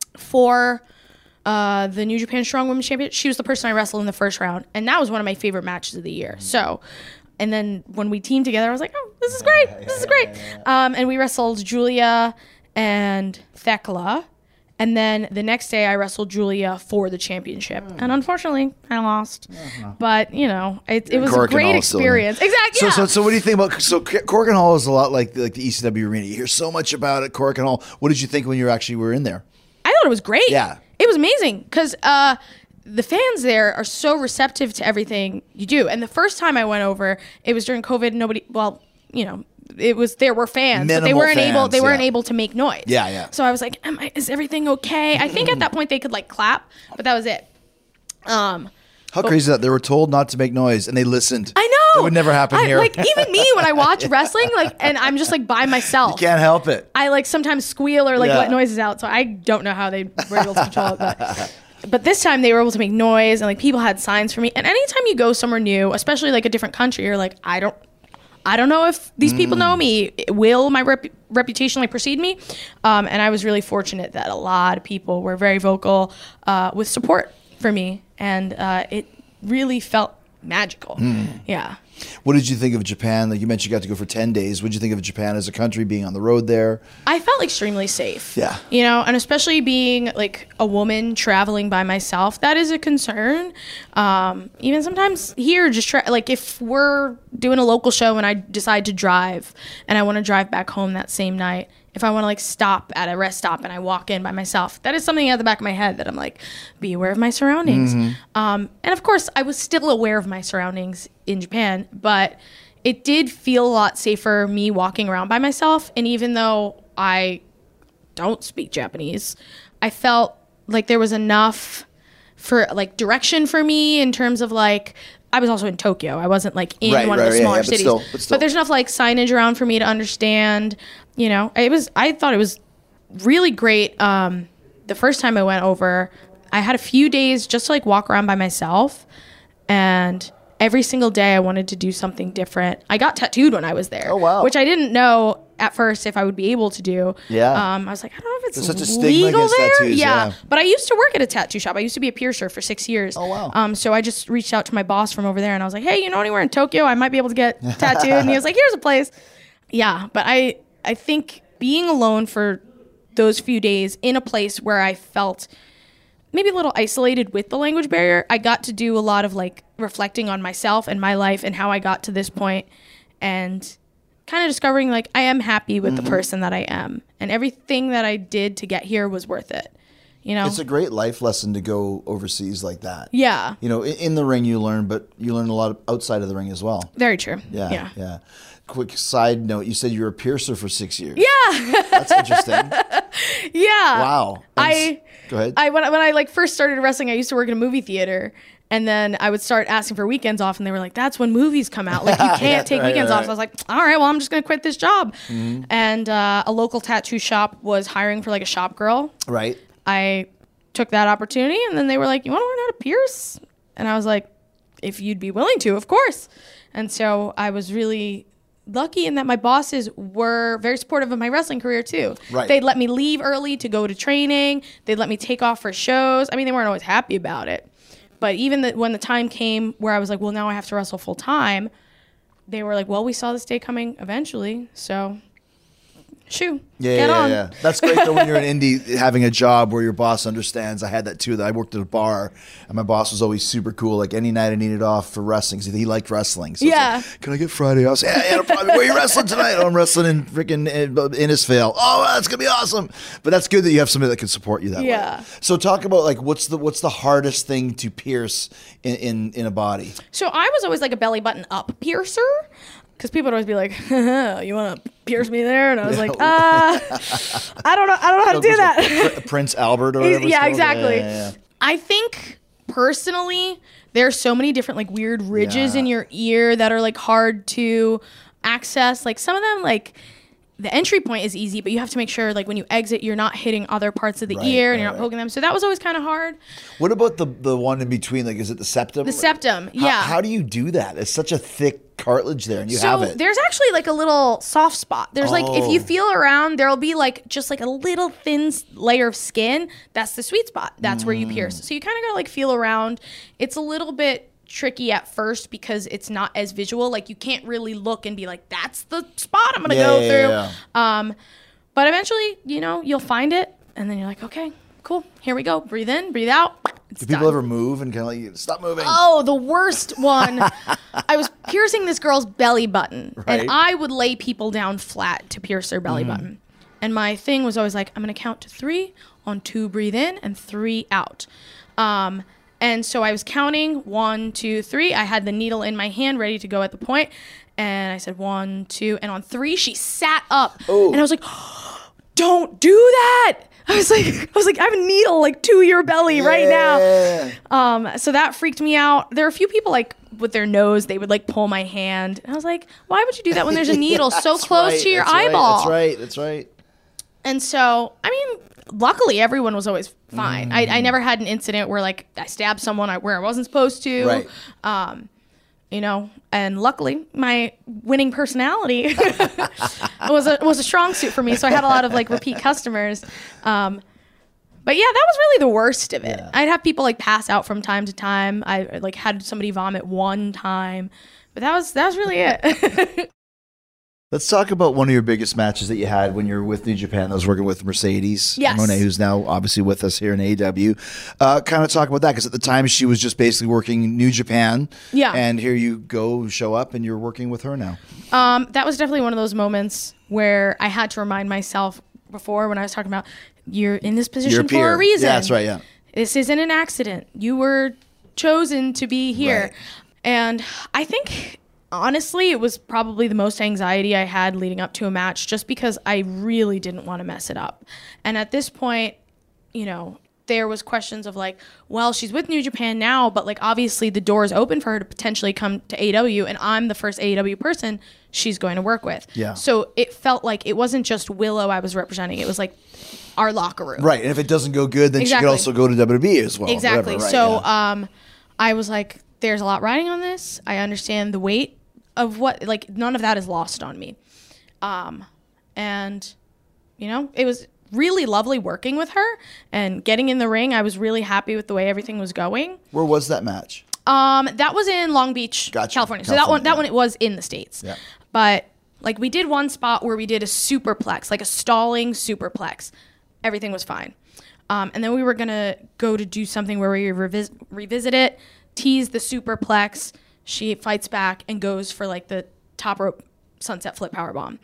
for uh, the New Japan Strong Women's Championship. She was the person I wrestled in the first round, and that was one of my favorite matches of the year. So, and then when we teamed together, I was like, oh, this is great. This is great. Um, and we wrestled Julia and Thekla. And then the next day, I wrestled Julia for the championship. Mm. And unfortunately, I lost. Uh-huh. But, you know, it, it was Cork a great experience. Exactly, yeah. So, so, so what do you think about... So Cork and Hall is a lot like, like the E C W arena. You hear so much about it, Cork and Hall. What did you think when you actually were in there? I thought it was great. Yeah. It was amazing because uh, the fans there are so receptive to everything you do. And the first time I went over, it was during COVID. Nobody... Well, you know... It was there were fans, Minimal but they weren't fans, able. They weren't yeah. able to make noise. Yeah, yeah. So I was like, Am I, "Is everything okay?" I think at that point they could like clap, but that was it. Um, How but, crazy is that? They were told not to make noise, and they listened. I know. It would never happen I, here. Like even me when I watch wrestling, like, and I'm just like by myself. You can't help it. I like sometimes squeal or like Yeah. let noises out. So I don't know how they were able to control it, but. But this time they were able to make noise and like people had signs for me. And anytime you go somewhere new, especially like a different country, you're like, I don't. I don't know if these people Mm. know me. Will my rep- reputation like precede me? Um, and I was really fortunate that a lot of people were very vocal uh, with support for me, and uh, it really felt magical. Mm. Yeah. What did you think of Japan? Like you mentioned, you got to go for ten days. What did you think of Japan as a country, being on the road there? I felt extremely safe. Yeah. You know, and especially being like a woman traveling by myself, that is a concern. Um, even sometimes here, just try, like if we're doing a local show and I decide to drive and I want to drive back home that same night, if I want to like stop at a rest stop and I walk in by myself, that is something at the back of my head that I'm like, be aware of my surroundings. Mm-hmm. Um, and of course, I was still aware of my surroundings in Japan, but it did feel a lot safer me walking around by myself. And even though I don't speak Japanese, I felt like there was enough for like direction for me in terms of like, I was also in Tokyo. I wasn't like in Right, one right, of the yeah, smaller yeah, but cities. still- but still. But there's enough like signage around for me to understand. You know, it was. I thought it was really great. Um, the first time I went over, I had a few days just to like walk around by myself, and every single day I wanted to do something different. I got tattooed when I was there. Oh, wow. Which I didn't know at first if I would be able to do. Yeah. Um, I was like, I don't know if it's There's such a stigma legal against there. tattoos, yeah. But I used to work at a tattoo shop. I used to be a piercer for six years. Oh, wow. Um, so I just reached out to my boss from over there and I was like, hey, you know anywhere in Tokyo I might be able to get tattooed? And he was like, here's a place. Yeah, but I I think being alone for those few days in a place where I felt maybe a little isolated with the language barrier, I got to do a lot of like reflecting on myself and my life and how I got to this point and kind of discovering like I am happy with Mm-hmm. the person that I am and everything that I did to get here was worth it. You know? It's a great life lesson to go overseas like that. Yeah. You know, in, in the ring you learn, but you learn a lot outside of the ring as well. Very true. Yeah, Yeah. yeah. Quick side note: you said you were a piercer for six years. Yeah. That's interesting. Yeah. Wow. I Go ahead. I when, I when I like first started wrestling, I used to work in a movie theater, and then I would start asking for weekends off, and they were like, "That's when movies come out. Like you can't Yeah, take right, weekends right, off." right. So I was like, "All right, well, I'm just gonna quit this job." Mhm. And uh, a local tattoo shop was hiring for like a shop girl. Right. I took that opportunity, and then they were like, "You want to learn how to pierce?" And I was like, "If you'd be willing to, of course." And so I was really lucky in that my bosses were very supportive of my wrestling career too. Right. They'd let me leave early to go to training. They'd let me take off for shows. I mean, they weren't always happy about it. But even the, when the time came where I was like, well, now I have to wrestle full time, they were like, well, we saw this day coming eventually. So, shoo, Yeah, get yeah, on. yeah. That's great though when you're an indie having a job where your boss understands. I had that too. That I worked at a bar and my boss was always super cool. Like any night I needed off for wrestling, so he liked wrestling. So it's Yeah. like, can I get Friday off? Yeah, yeah, no problem. Where are you wrestling tonight? Oh, I'm wrestling in freaking Innisfail. Oh, that's gonna be awesome. But that's good that you have somebody that can support you that Yeah. way. So talk about like what's the what's the hardest thing to pierce in in, in a body? So I was always like a belly button up piercer. Because people would always be like, you want to pierce me there? And I was like, uh, I don't know. I don't know how to do that. Pr- Prince Albert or whatever. it's Yeah, called? exactly. Yeah, yeah, yeah. I think personally, there are so many different like weird ridges Yeah. in your ear that are like hard to access. Like some of them, like the entry point is easy, but you have to make sure like when you exit, you're not hitting other parts of the Right, ear and you're right, not right. poking them. So that was always kind of hard. What about the the one in between? Like, is it the septum? The septum, How- yeah. How, do you do that? It's such a thick cartilage there, and you so have it. There's actually like a little soft spot. There's like, if you Oh. feel around, there'll be like just like a little thin s- layer of skin. That's the sweet spot. That's where you pierce. So you kind of gotta like feel around. It's a little bit tricky at first because it's not as visual. Like you can't really look and be like, that's the spot I'm gonna Yeah, go yeah, through. yeah. Um, but eventually, you know, you'll find it, and then you're like, okay, cool, here we go. Breathe in, breathe out. It's Do people done. ever move and kind of like stop moving? Oh, the worst one. I was piercing this girl's belly button, Right. and I would lay people down flat to pierce their belly Mhm. button. And my thing was always like, I'm going to count to three, on two, breathe in, and three out. Um, and so I was counting one, two, three. I had the needle in my hand ready to go at the point, and I said one, two, and on three, she sat up. And I was like, don't do that. I was like, I was like, I have a needle like to your belly right now. Um, so that freaked me out. There are a few people like with their nose, they would like pull my hand. And I was like, why would you do that when there's a needle so That's close right, to your that's right, eyeball? That's right. That's right. And so, I mean, luckily everyone was always fine. I, Mm. I never had an incident where like I stabbed someone where I wasn't supposed to. Right. Um, you know, and luckily my winning personality was a was a strong suit for me. So I had a lot of like repeat customers. Um, but yeah, that was really the worst of it. I'd have people like pass out from time to time. I like had somebody vomit one time, but that was that was really it. Let's talk about one of your biggest matches that you had when you were with New Japan. I was working with Mercedes Yes. Monet, who's now obviously with us here in A E W. Uh, kind of talk about that because at the time she was just basically working New Japan. Yeah. And here you go, show up, and you're working with her now. Um, that was definitely one of those moments where I had to remind myself before when I was talking about you're in this position You're a for a peer. reason. Yeah, that's right, yeah. This isn't an accident. You were chosen to be here. Right. And I think honestly it was probably the most anxiety I had leading up to a match just because I really didn't want to mess it up. And at this point, you know, there was questions of like, well, she's with New Japan now, but like obviously the door is open for her to potentially come to A E W, and I'm the first A E W person she's going to work with. Yeah. So it felt like it wasn't just Willow I was representing. It was like our locker room. Right. And if it doesn't go good, then she Exactly. could also go to W W E as well. Exactly. Whatever, right, so yeah. um, I was like, there's a lot riding on this. I understand the weight of what, like, none of that is lost on me. Um, and, you know, it was really lovely working with her and getting in the ring. I was really happy with the way everything was going. Where was that match? Um, that was in Long Beach, Gotcha. California. So that one, California, that yeah. one, it was in the States. Yeah. But like we did one spot where we did a superplex, like a stalling superplex. Everything was fine. Um, and then we were gonna go to do something where we revis- revisit it, tease the superplex. She fights back and goes for like the top rope sunset flip power bomb.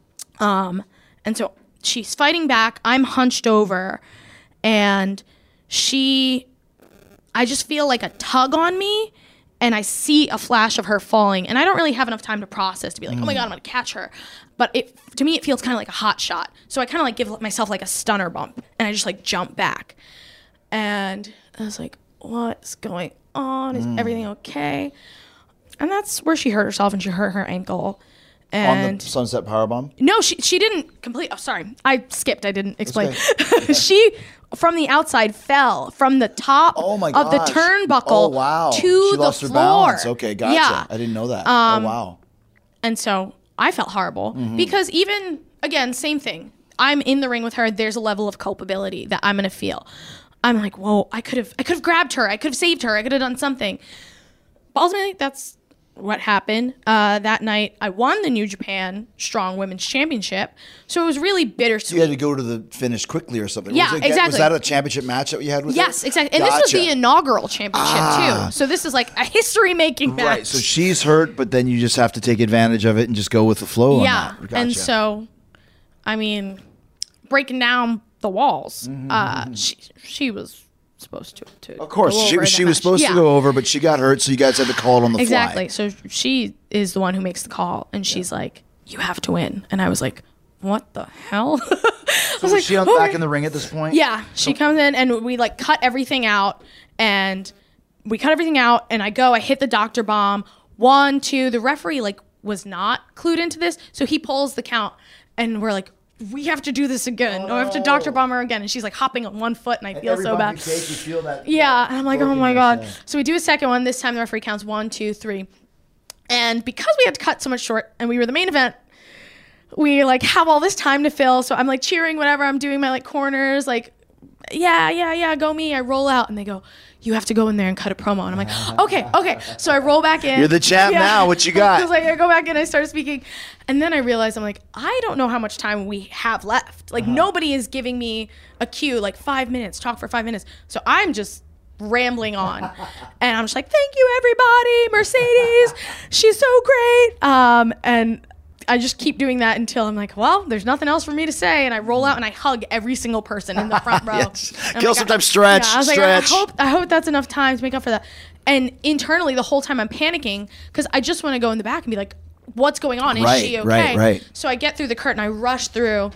Um, and so she's fighting back. I'm hunched over, and she, I just feel like a tug on me, and I see a flash of her falling, and I don't really have enough time to process to be like, oh my God, I'm gonna catch her. But it, to me, it feels kind of like a hot shot. So I kind of like give myself like a stunner bump, and I just like jump back. And I was like, what's going on? Is Mm. everything okay? And that's where she hurt herself, and she hurt her ankle. On And the Sunset Powerbomb? no, she she didn't complete. Oh, sorry, I skipped. I didn't explain. okay. She from the outside fell from the top Oh my of the gosh. turnbuckle Oh, wow. to She the lost her floor. balance. Okay, gotcha. Yeah. I didn't know that. Um, oh, wow. And so I felt horrible Mhm. because even again, same thing. I'm in the ring with her. There's a level of culpability that I'm gonna feel. I'm like, whoa, I could have, I could have grabbed her. I could have saved her. I could have done something. But ultimately, that's what happened. Uh, that night, I won the New Japan Strong Women's Championship. So it was really So bittersweet. you had to go to the finish quickly or something. Yeah, was it, exactly. Was that a championship match that you had with her? Yes, exactly. And this was Gotcha. the inaugural championship Ah. too. So this is like a history-making match. Right, so she's hurt, but then you just have to take advantage of it and just go with the flow on Yeah, that. and Gotcha. so, I mean, breaking down the walls. Mm-hmm. Uh, she she was supposed to. to Of course, go she, over in she that was match. supposed Yeah. to go over, but she got hurt, so you guys had to call it on the Exactly. fly. So she is the one who makes the call, and she's like, "You have to win." And I was like, "What the hell?" I So was was like, she on, "Okay." back in the ring at this point? Yeah, she comes in and we like cut everything out, and we cut everything out, and I go, I hit the doctor bomb. One, two. The referee like was not clued into this, so he pulls the count, and we're like, we have to do this again. No, I have to doctor bomb her again, and she's like hopping on one foot, and I feel Every so bump bad. you take, you feel that- Yeah, and I'm like, oh my brokenness, god. yeah. So we do a second one. This time the referee counts one, two, three. And because we had to cut so much short and we were the main event, we like have all this time to fill. So I'm like cheering whenever I'm doing my like corners, like, yeah, yeah, yeah, go me. I roll out and they go, you have to go in there and cut a promo. And I'm like, okay, okay. So I roll back in. You're the champ now. What you got? I was like, I go back in, I start speaking. And then I realized, I'm like, I don't know how much time we have left. Like, uh-huh. nobody is giving me a cue, like five minutes, talk for five minutes. So I'm just rambling on. And I'm just like, thank you, everybody. Mercedes, she's so great. Um, and I just keep doing that until I'm like, well, there's nothing else for me to say. And I roll out and I hug every single person in the front row. Yes. Gil, like, sometimes stretch, yeah, I was stretch. Like, I hope, I hope that's enough time to make up for that. And internally, the whole time I'm panicking because I just want to go in the back and be like, what's going on? Is right, she okay? Right, right. So I get through the curtain, I rush through,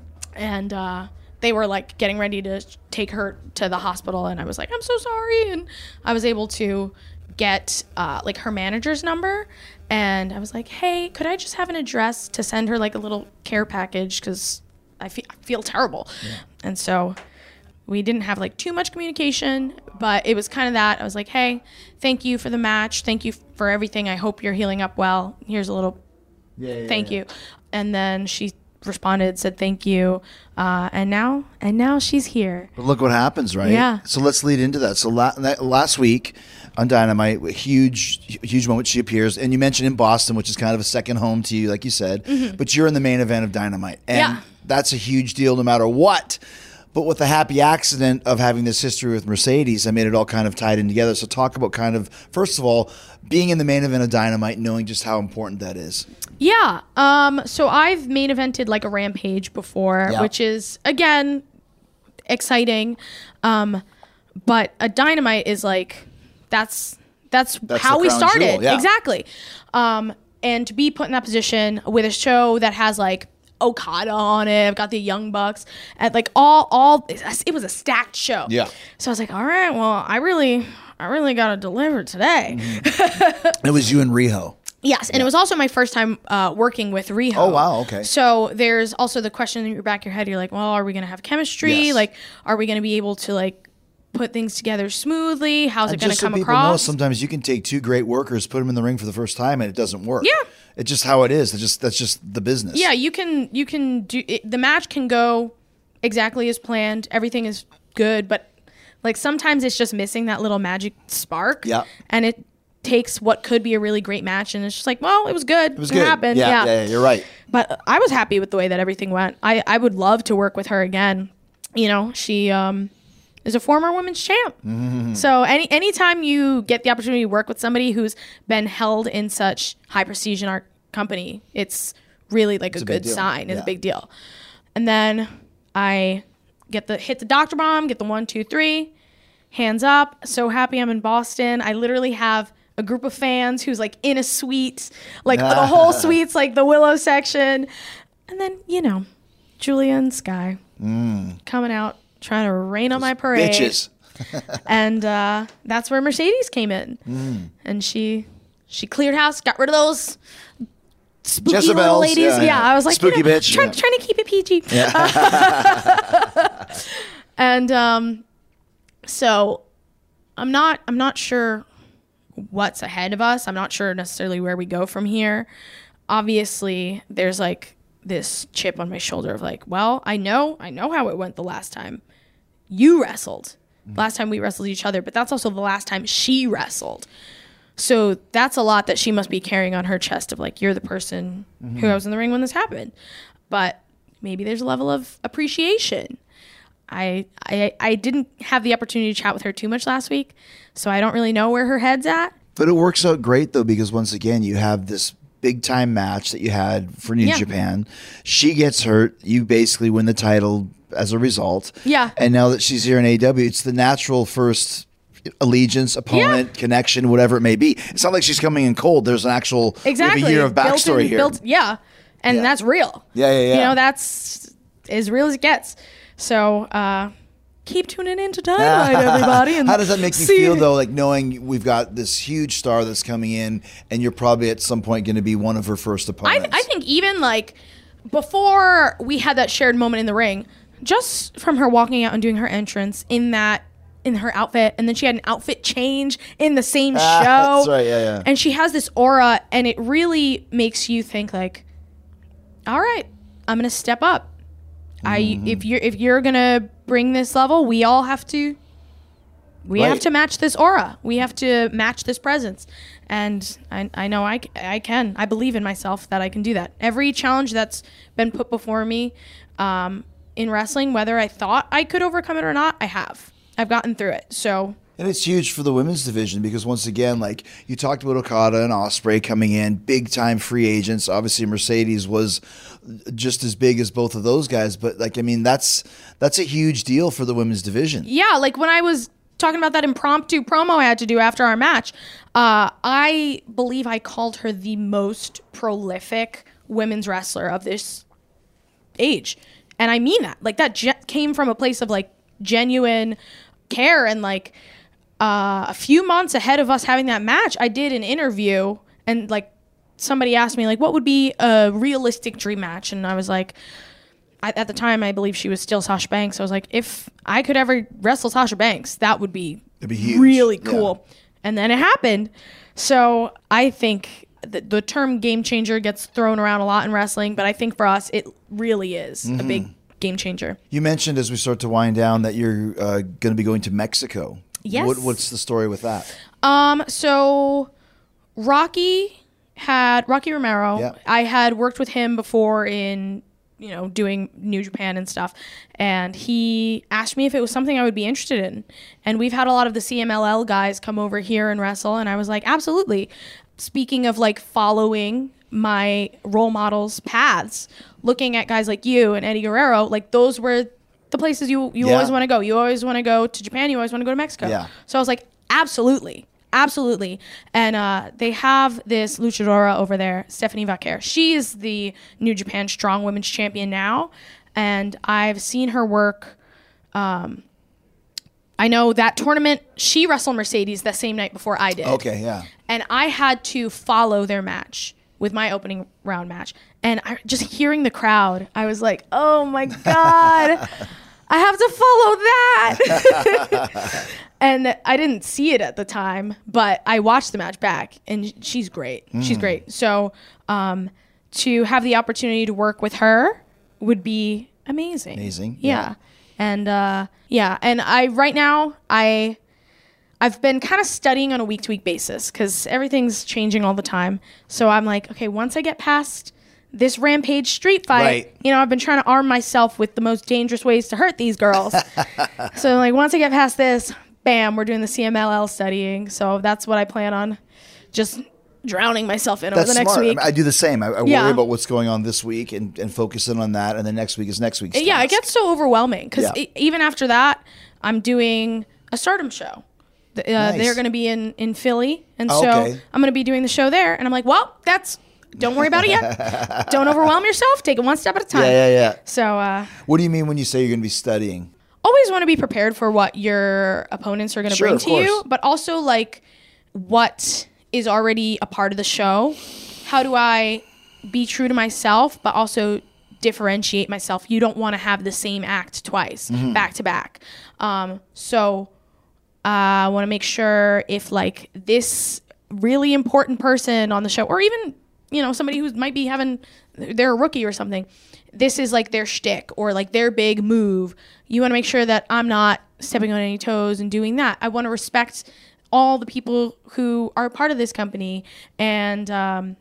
and uh, they were like getting ready to take her to the hospital. And I was like, I'm so sorry. And I was able to get uh, like her manager's number. And I was like, hey, could I just have an address to send her like a little care package? Because I, fe- I feel terrible. Yeah. And so we didn't have like too much communication, but it was kind of that. I was like, hey, thank you for the match. Thank you for everything. I hope you're healing up well. Here's a little yeah, yeah, thank yeah. you. And then she responded, said thank you. Uh, and now and now she's here. But look what happens, right? Yeah. So let's lead into that. So la- that, last week on Dynamite, huge, huge moment. She appears, and you mentioned in Boston, which is kind of a second home to you, like you said. Mm-hmm. But you're in the main event of Dynamite, and yeah. that's a huge deal, no matter what. But with the happy accident of having this history with Mercedes, I made it all kind of tied in together. So talk about kind of, first of all, being in the main event of Dynamite, knowing just how important that is. Yeah. Um. So I've main evented like a Rampage before, yeah. which is again exciting. Um, but a Dynamite is like. That's, that's that's how we started. Jewel, yeah. Exactly. Um, and to be put in that position with a show that has like Okada on it, I've got the Young Bucks, and like all, all, it was a stacked show. Yeah. So I was like, all right, well, I really, I really got to deliver today. Mm-hmm. It was you and Riho. Yes, and yeah. it was also my first time uh, working with Riho. Oh, wow, okay. So there's also the question in your back of your head, you're like, well, are we going to have chemistry? Yes. Like, are we going to be able to like, put things together smoothly? How's and it going to so come people across? Know, sometimes you can take two great workers, put them in the ring for the first time, and it doesn't work. Yeah, it's just how it is. It's just that's just the business. Yeah, you can you can do it, the match can go exactly as planned. Everything is good, but like sometimes it's just missing that little magic spark. Yeah, and it takes what could be a really great match, and it's just like, well, it was good. It was it good. happened. Yeah, yeah, yeah, yeah, you're right. But I was happy with the way that everything went. I I would love to work with her again. You know, she um. is a former women's champ. Mm-hmm. So any anytime you get the opportunity to work with somebody who's been held in such high prestige in our company, it's really like it's a, a good deal. sign. It's yeah. a big deal. And then I get the hit the doctor bomb, get the one, two, three, hands up. So happy I'm in Boston. I literally have a group of fans who's like in a suite, like the whole suite's like the Willow section. And then, you know, Julia and Sky mm. coming out, trying to rain on my parade. Bitches. And uh, that's where Mercedes came in. Mm. And she she cleared house, got rid of those spooky Jezebels, little ladies. Yeah, Yeah, yeah. I was like, spooky you know, bitch. try, Yeah. trying to keep it P G. Yeah. And um, so I'm not I'm not sure what's ahead of us. I'm not sure necessarily where we go from here. Obviously, there's like this chip on my shoulder of like, well, I know, I know how it went the last time you wrestled, mm-hmm. last time we wrestled each other, but that's also the last time she wrestled. So that's a lot that she must be carrying on her chest of like, you're the person mm-hmm. who I was in the ring when this happened. But maybe there's a level of appreciation. I, I, I didn't have the opportunity to chat with her too much last week, so I don't really know where her head's at. But it works out great though, because once again, you have this big time match that you had for New yeah. Japan. She gets hurt. You basically win the title as a result. Yeah. And now that she's here in A E W, it's the natural first allegiance, opponent, yeah. connection, whatever it may be. It's not like she's coming in cold. There's an actual exactly. a year of backstory built in, here. Built, yeah. And yeah. that's real. Yeah, yeah, yeah. You know, that's as real as it gets. So, uh, keep tuning in to Dynamite, everybody. And how does that make you see- feel, though, like knowing we've got this huge star that's coming in and you're probably at some point going to be one of her first I, opponents? th- I think even like before we had that shared moment in the ring, just from her walking out and doing her entrance in that in her outfit, and then she had an outfit change in the same show. Ah, that's right, yeah, yeah. And she has this aura, and it really makes you think like, all right, I'm gonna step up. I if you're if you're gonna bring this level, we all have to. We Right. have to match this aura. We have to match this presence. And I, I know I, c- I can. I believe in myself that I can do that. Every challenge that's been put before me um, in wrestling, whether I thought I could overcome it or not, I have. I've gotten through it. So And it's huge for the women's division because once again, like you talked about Okada and Ospreay coming in, big time free agents. Obviously, Mercedes was just as big as both of those guys. But like, I mean, that's that's a huge deal for the women's division. yeah, like when I was talking about that impromptu promo I had to do after our match, uh, I believe I called her the most prolific women's wrestler of this age. And I mean that. Like that ge- came from a place of like genuine care. And like uh, a few months ahead of us having that match, I did an interview and like somebody asked me like, what would be a realistic dream match? And I was like, I, at the time, I believe she was still Sasha Banks. I was like, if I could ever wrestle Sasha Banks, that would be, It'd be huge. really cool. Yeah. And then it happened. So I think the, the term game changer gets thrown around a lot in wrestling, but I think for us, it really is Mm-hmm. a big game changer. You mentioned as we start to wind down that you're uh, going to be going to Mexico. Yes. What, what's the story with that? Um. So Rocky had Rocky Romero. Yeah. I had worked with him before in, you know, doing New Japan and stuff. And he asked me if it was something I would be interested in. And we've had a lot of the C M L L guys come over here and wrestle. And I was like, absolutely. Speaking of like following my role models' paths, looking at guys like you and Eddie Guerrero, like those were the places you, you Yeah. always want to go. You always want to go to Japan. You always want to go to Mexico. Yeah. So I was like, absolutely. Absolutely. And uh, they have this luchadora over there, Stephanie Vaquer. She is the New Japan Strong Women's Champion now. And I've seen her work. Um, I know that tournament, she wrestled Mercedes that same night before I did. Okay, yeah. And I had to follow their match with my opening round match. And I, just hearing the crowd, I was like, oh my God, I have to follow that. And I didn't see it at the time, but I watched the match back, and she's great. Mm. She's great. So um, to have the opportunity to work with her would be amazing. Amazing. Yeah. yeah. And uh, yeah, and I right now I I've been kind of studying on a week to week basis because everything's changing all the time. So I'm like, okay, once I get past this Rampage street fight, right. you know, I've been trying to arm myself with the most dangerous ways to hurt these girls. So like once I get past this, bam, we're doing the C M L L studying. So that's what I plan on just drowning myself in That's over the next smart. week. I, mean, I do the same. I, I Yeah. worry about what's going on this week and, and focus in on that. And then next week is next week's Yeah, task. it gets so overwhelming because Yeah. even after that, I'm doing a Stardom show. The- Uh, Nice. They're going to be in, in Philly. And Oh, so okay. I'm going to be doing the show there. And I'm like, well, that's, don't worry about it yet. Don't overwhelm yourself. Take it one step at a time. Yeah, yeah, yeah. So uh, What do you mean when you say you're going to be studying? always want to be prepared for what your opponents are going to Sure, bring of to you, course. but also like what is already a part of the show. How do I be true to myself, but also differentiate myself? You don't want to have the same act twice, Mm-hmm. back to back. Um, so uh, I want to make sure if like this really important person on the show, or even, you know, somebody who might be having, they're a rookie or something, this is like their shtick or like their big move. You want to make sure that I'm not stepping on any toes and doing that. I want to respect all the people who are part of this company, and um,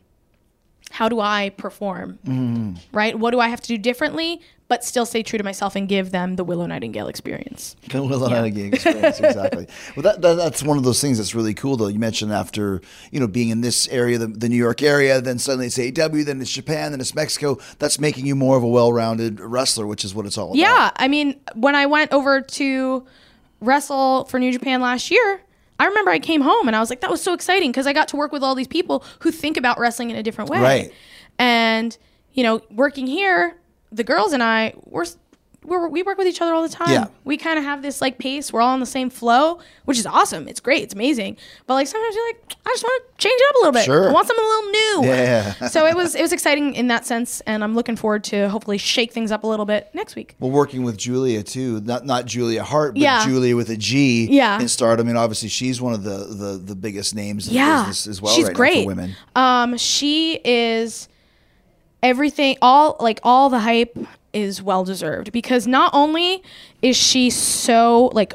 how do I perform, Mm. right? What do I have to do differently, but still stay true to myself and give them the Willow Nightingale experience? The Willow Yeah. Nightingale experience, exactly. Well, that, that that's one of those things that's really cool, though. You mentioned after, you know, being in this area, the, the New York area, then suddenly it's A E W, then it's Japan, then it's Mexico. That's making you more of a well-rounded wrestler, which is what it's all about. Yeah, I mean, when I went over to wrestle for New Japan last year, I remember I came home and I was like, that was so exciting because I got to work with all these people who think about wrestling in a different way. Right. And, you know, working here, the girls and I, we're we're, we work with each other all the time. Yeah. We kind of have this like pace. We're all on the same flow, which is awesome. It's great. It's amazing. But like sometimes you're like, I just want to change it up a little bit. Sure. I want something a little new. Yeah. So it was it was exciting in that sense, and I'm looking forward to hopefully shake things up a little bit next week. Well, working with Julia too, not not Julia Hart, but Yeah. Julia with a G Yeah. in Stardom. I mean, obviously she's one of the the, the biggest names in Yeah. the business as well She's right now great. for women. Um, she is everything. All like all the hype is well deserved because not only is she so like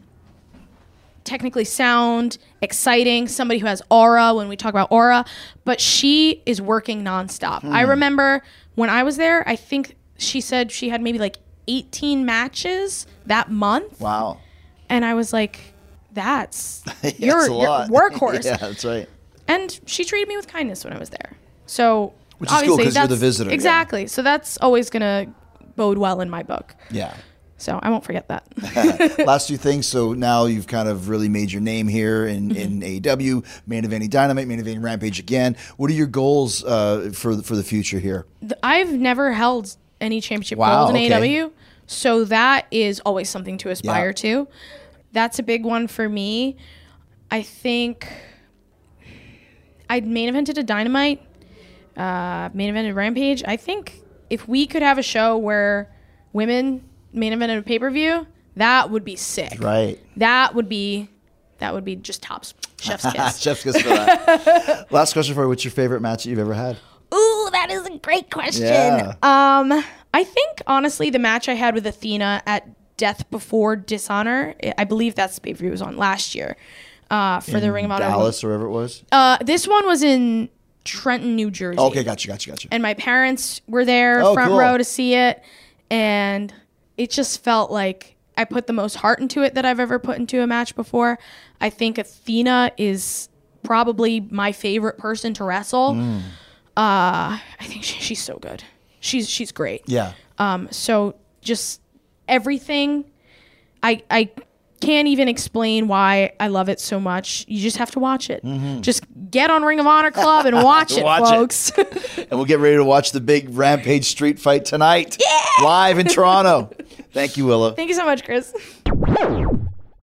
technically sound, exciting, somebody who has aura when we talk about aura, but she is working nonstop. Hmm. I remember when I was there, I think she said she had maybe like eighteen matches that month. Wow. And I was like, that's Yeah, you're, that's a you're lot. workhorse. Yeah, that's right. And she treated me with kindness when I was there. So Which is cool obviously 'cause you're the that's- visitor, yeah. Exactly. So that's always gonna bode well in my book. Yeah. So I won't forget that. Last two things. So now you've kind of really made your name here in, Mm-hmm. in A E W, main eventing Dynamite, main eventing Rampage again. What are your goals uh, for the, for the future here? Th- I've never held any championship Wow, gold in okay. A E W, so that is always something to aspire Yeah. to. That's a big one for me. I think I'd main evented a Dynamite, uh, main evented Rampage. I think if we could have a show where women main evented a pay per view, that would be sick. Right. That would be that would be just tops. Chef's kiss. Chef's kiss for that. Last question for you. What's your favorite match that you've ever had? Ooh, that is a great question. Yeah. Um, I think honestly, the match I had with Athena at Death Before Dishonor, I- I believe that's the pay per view was on last year, uh, for the In Ring of Honor. Dallas or wherever it was? Uh, this one was in Trenton, New Jersey. Okay, gotcha, gotcha, gotcha. And my parents were there, Oh, front cool. row to see it, and it just felt like I put the most heart into it that I've ever put into a match before. I think Athena is probably my favorite person to wrestle. Mm. Uh, I think she, she's so good. She's she's great. Yeah. Um. So just everything, I I can't even explain why I love it so much. You just have to watch it. Mhm. Just get on Ring of Honor Club and watch it, Watch it. folks. And we'll get ready to watch the big Rampage street fight tonight. Yeah! Live in Toronto. Thank you, Willow. Thank you so much, Chris.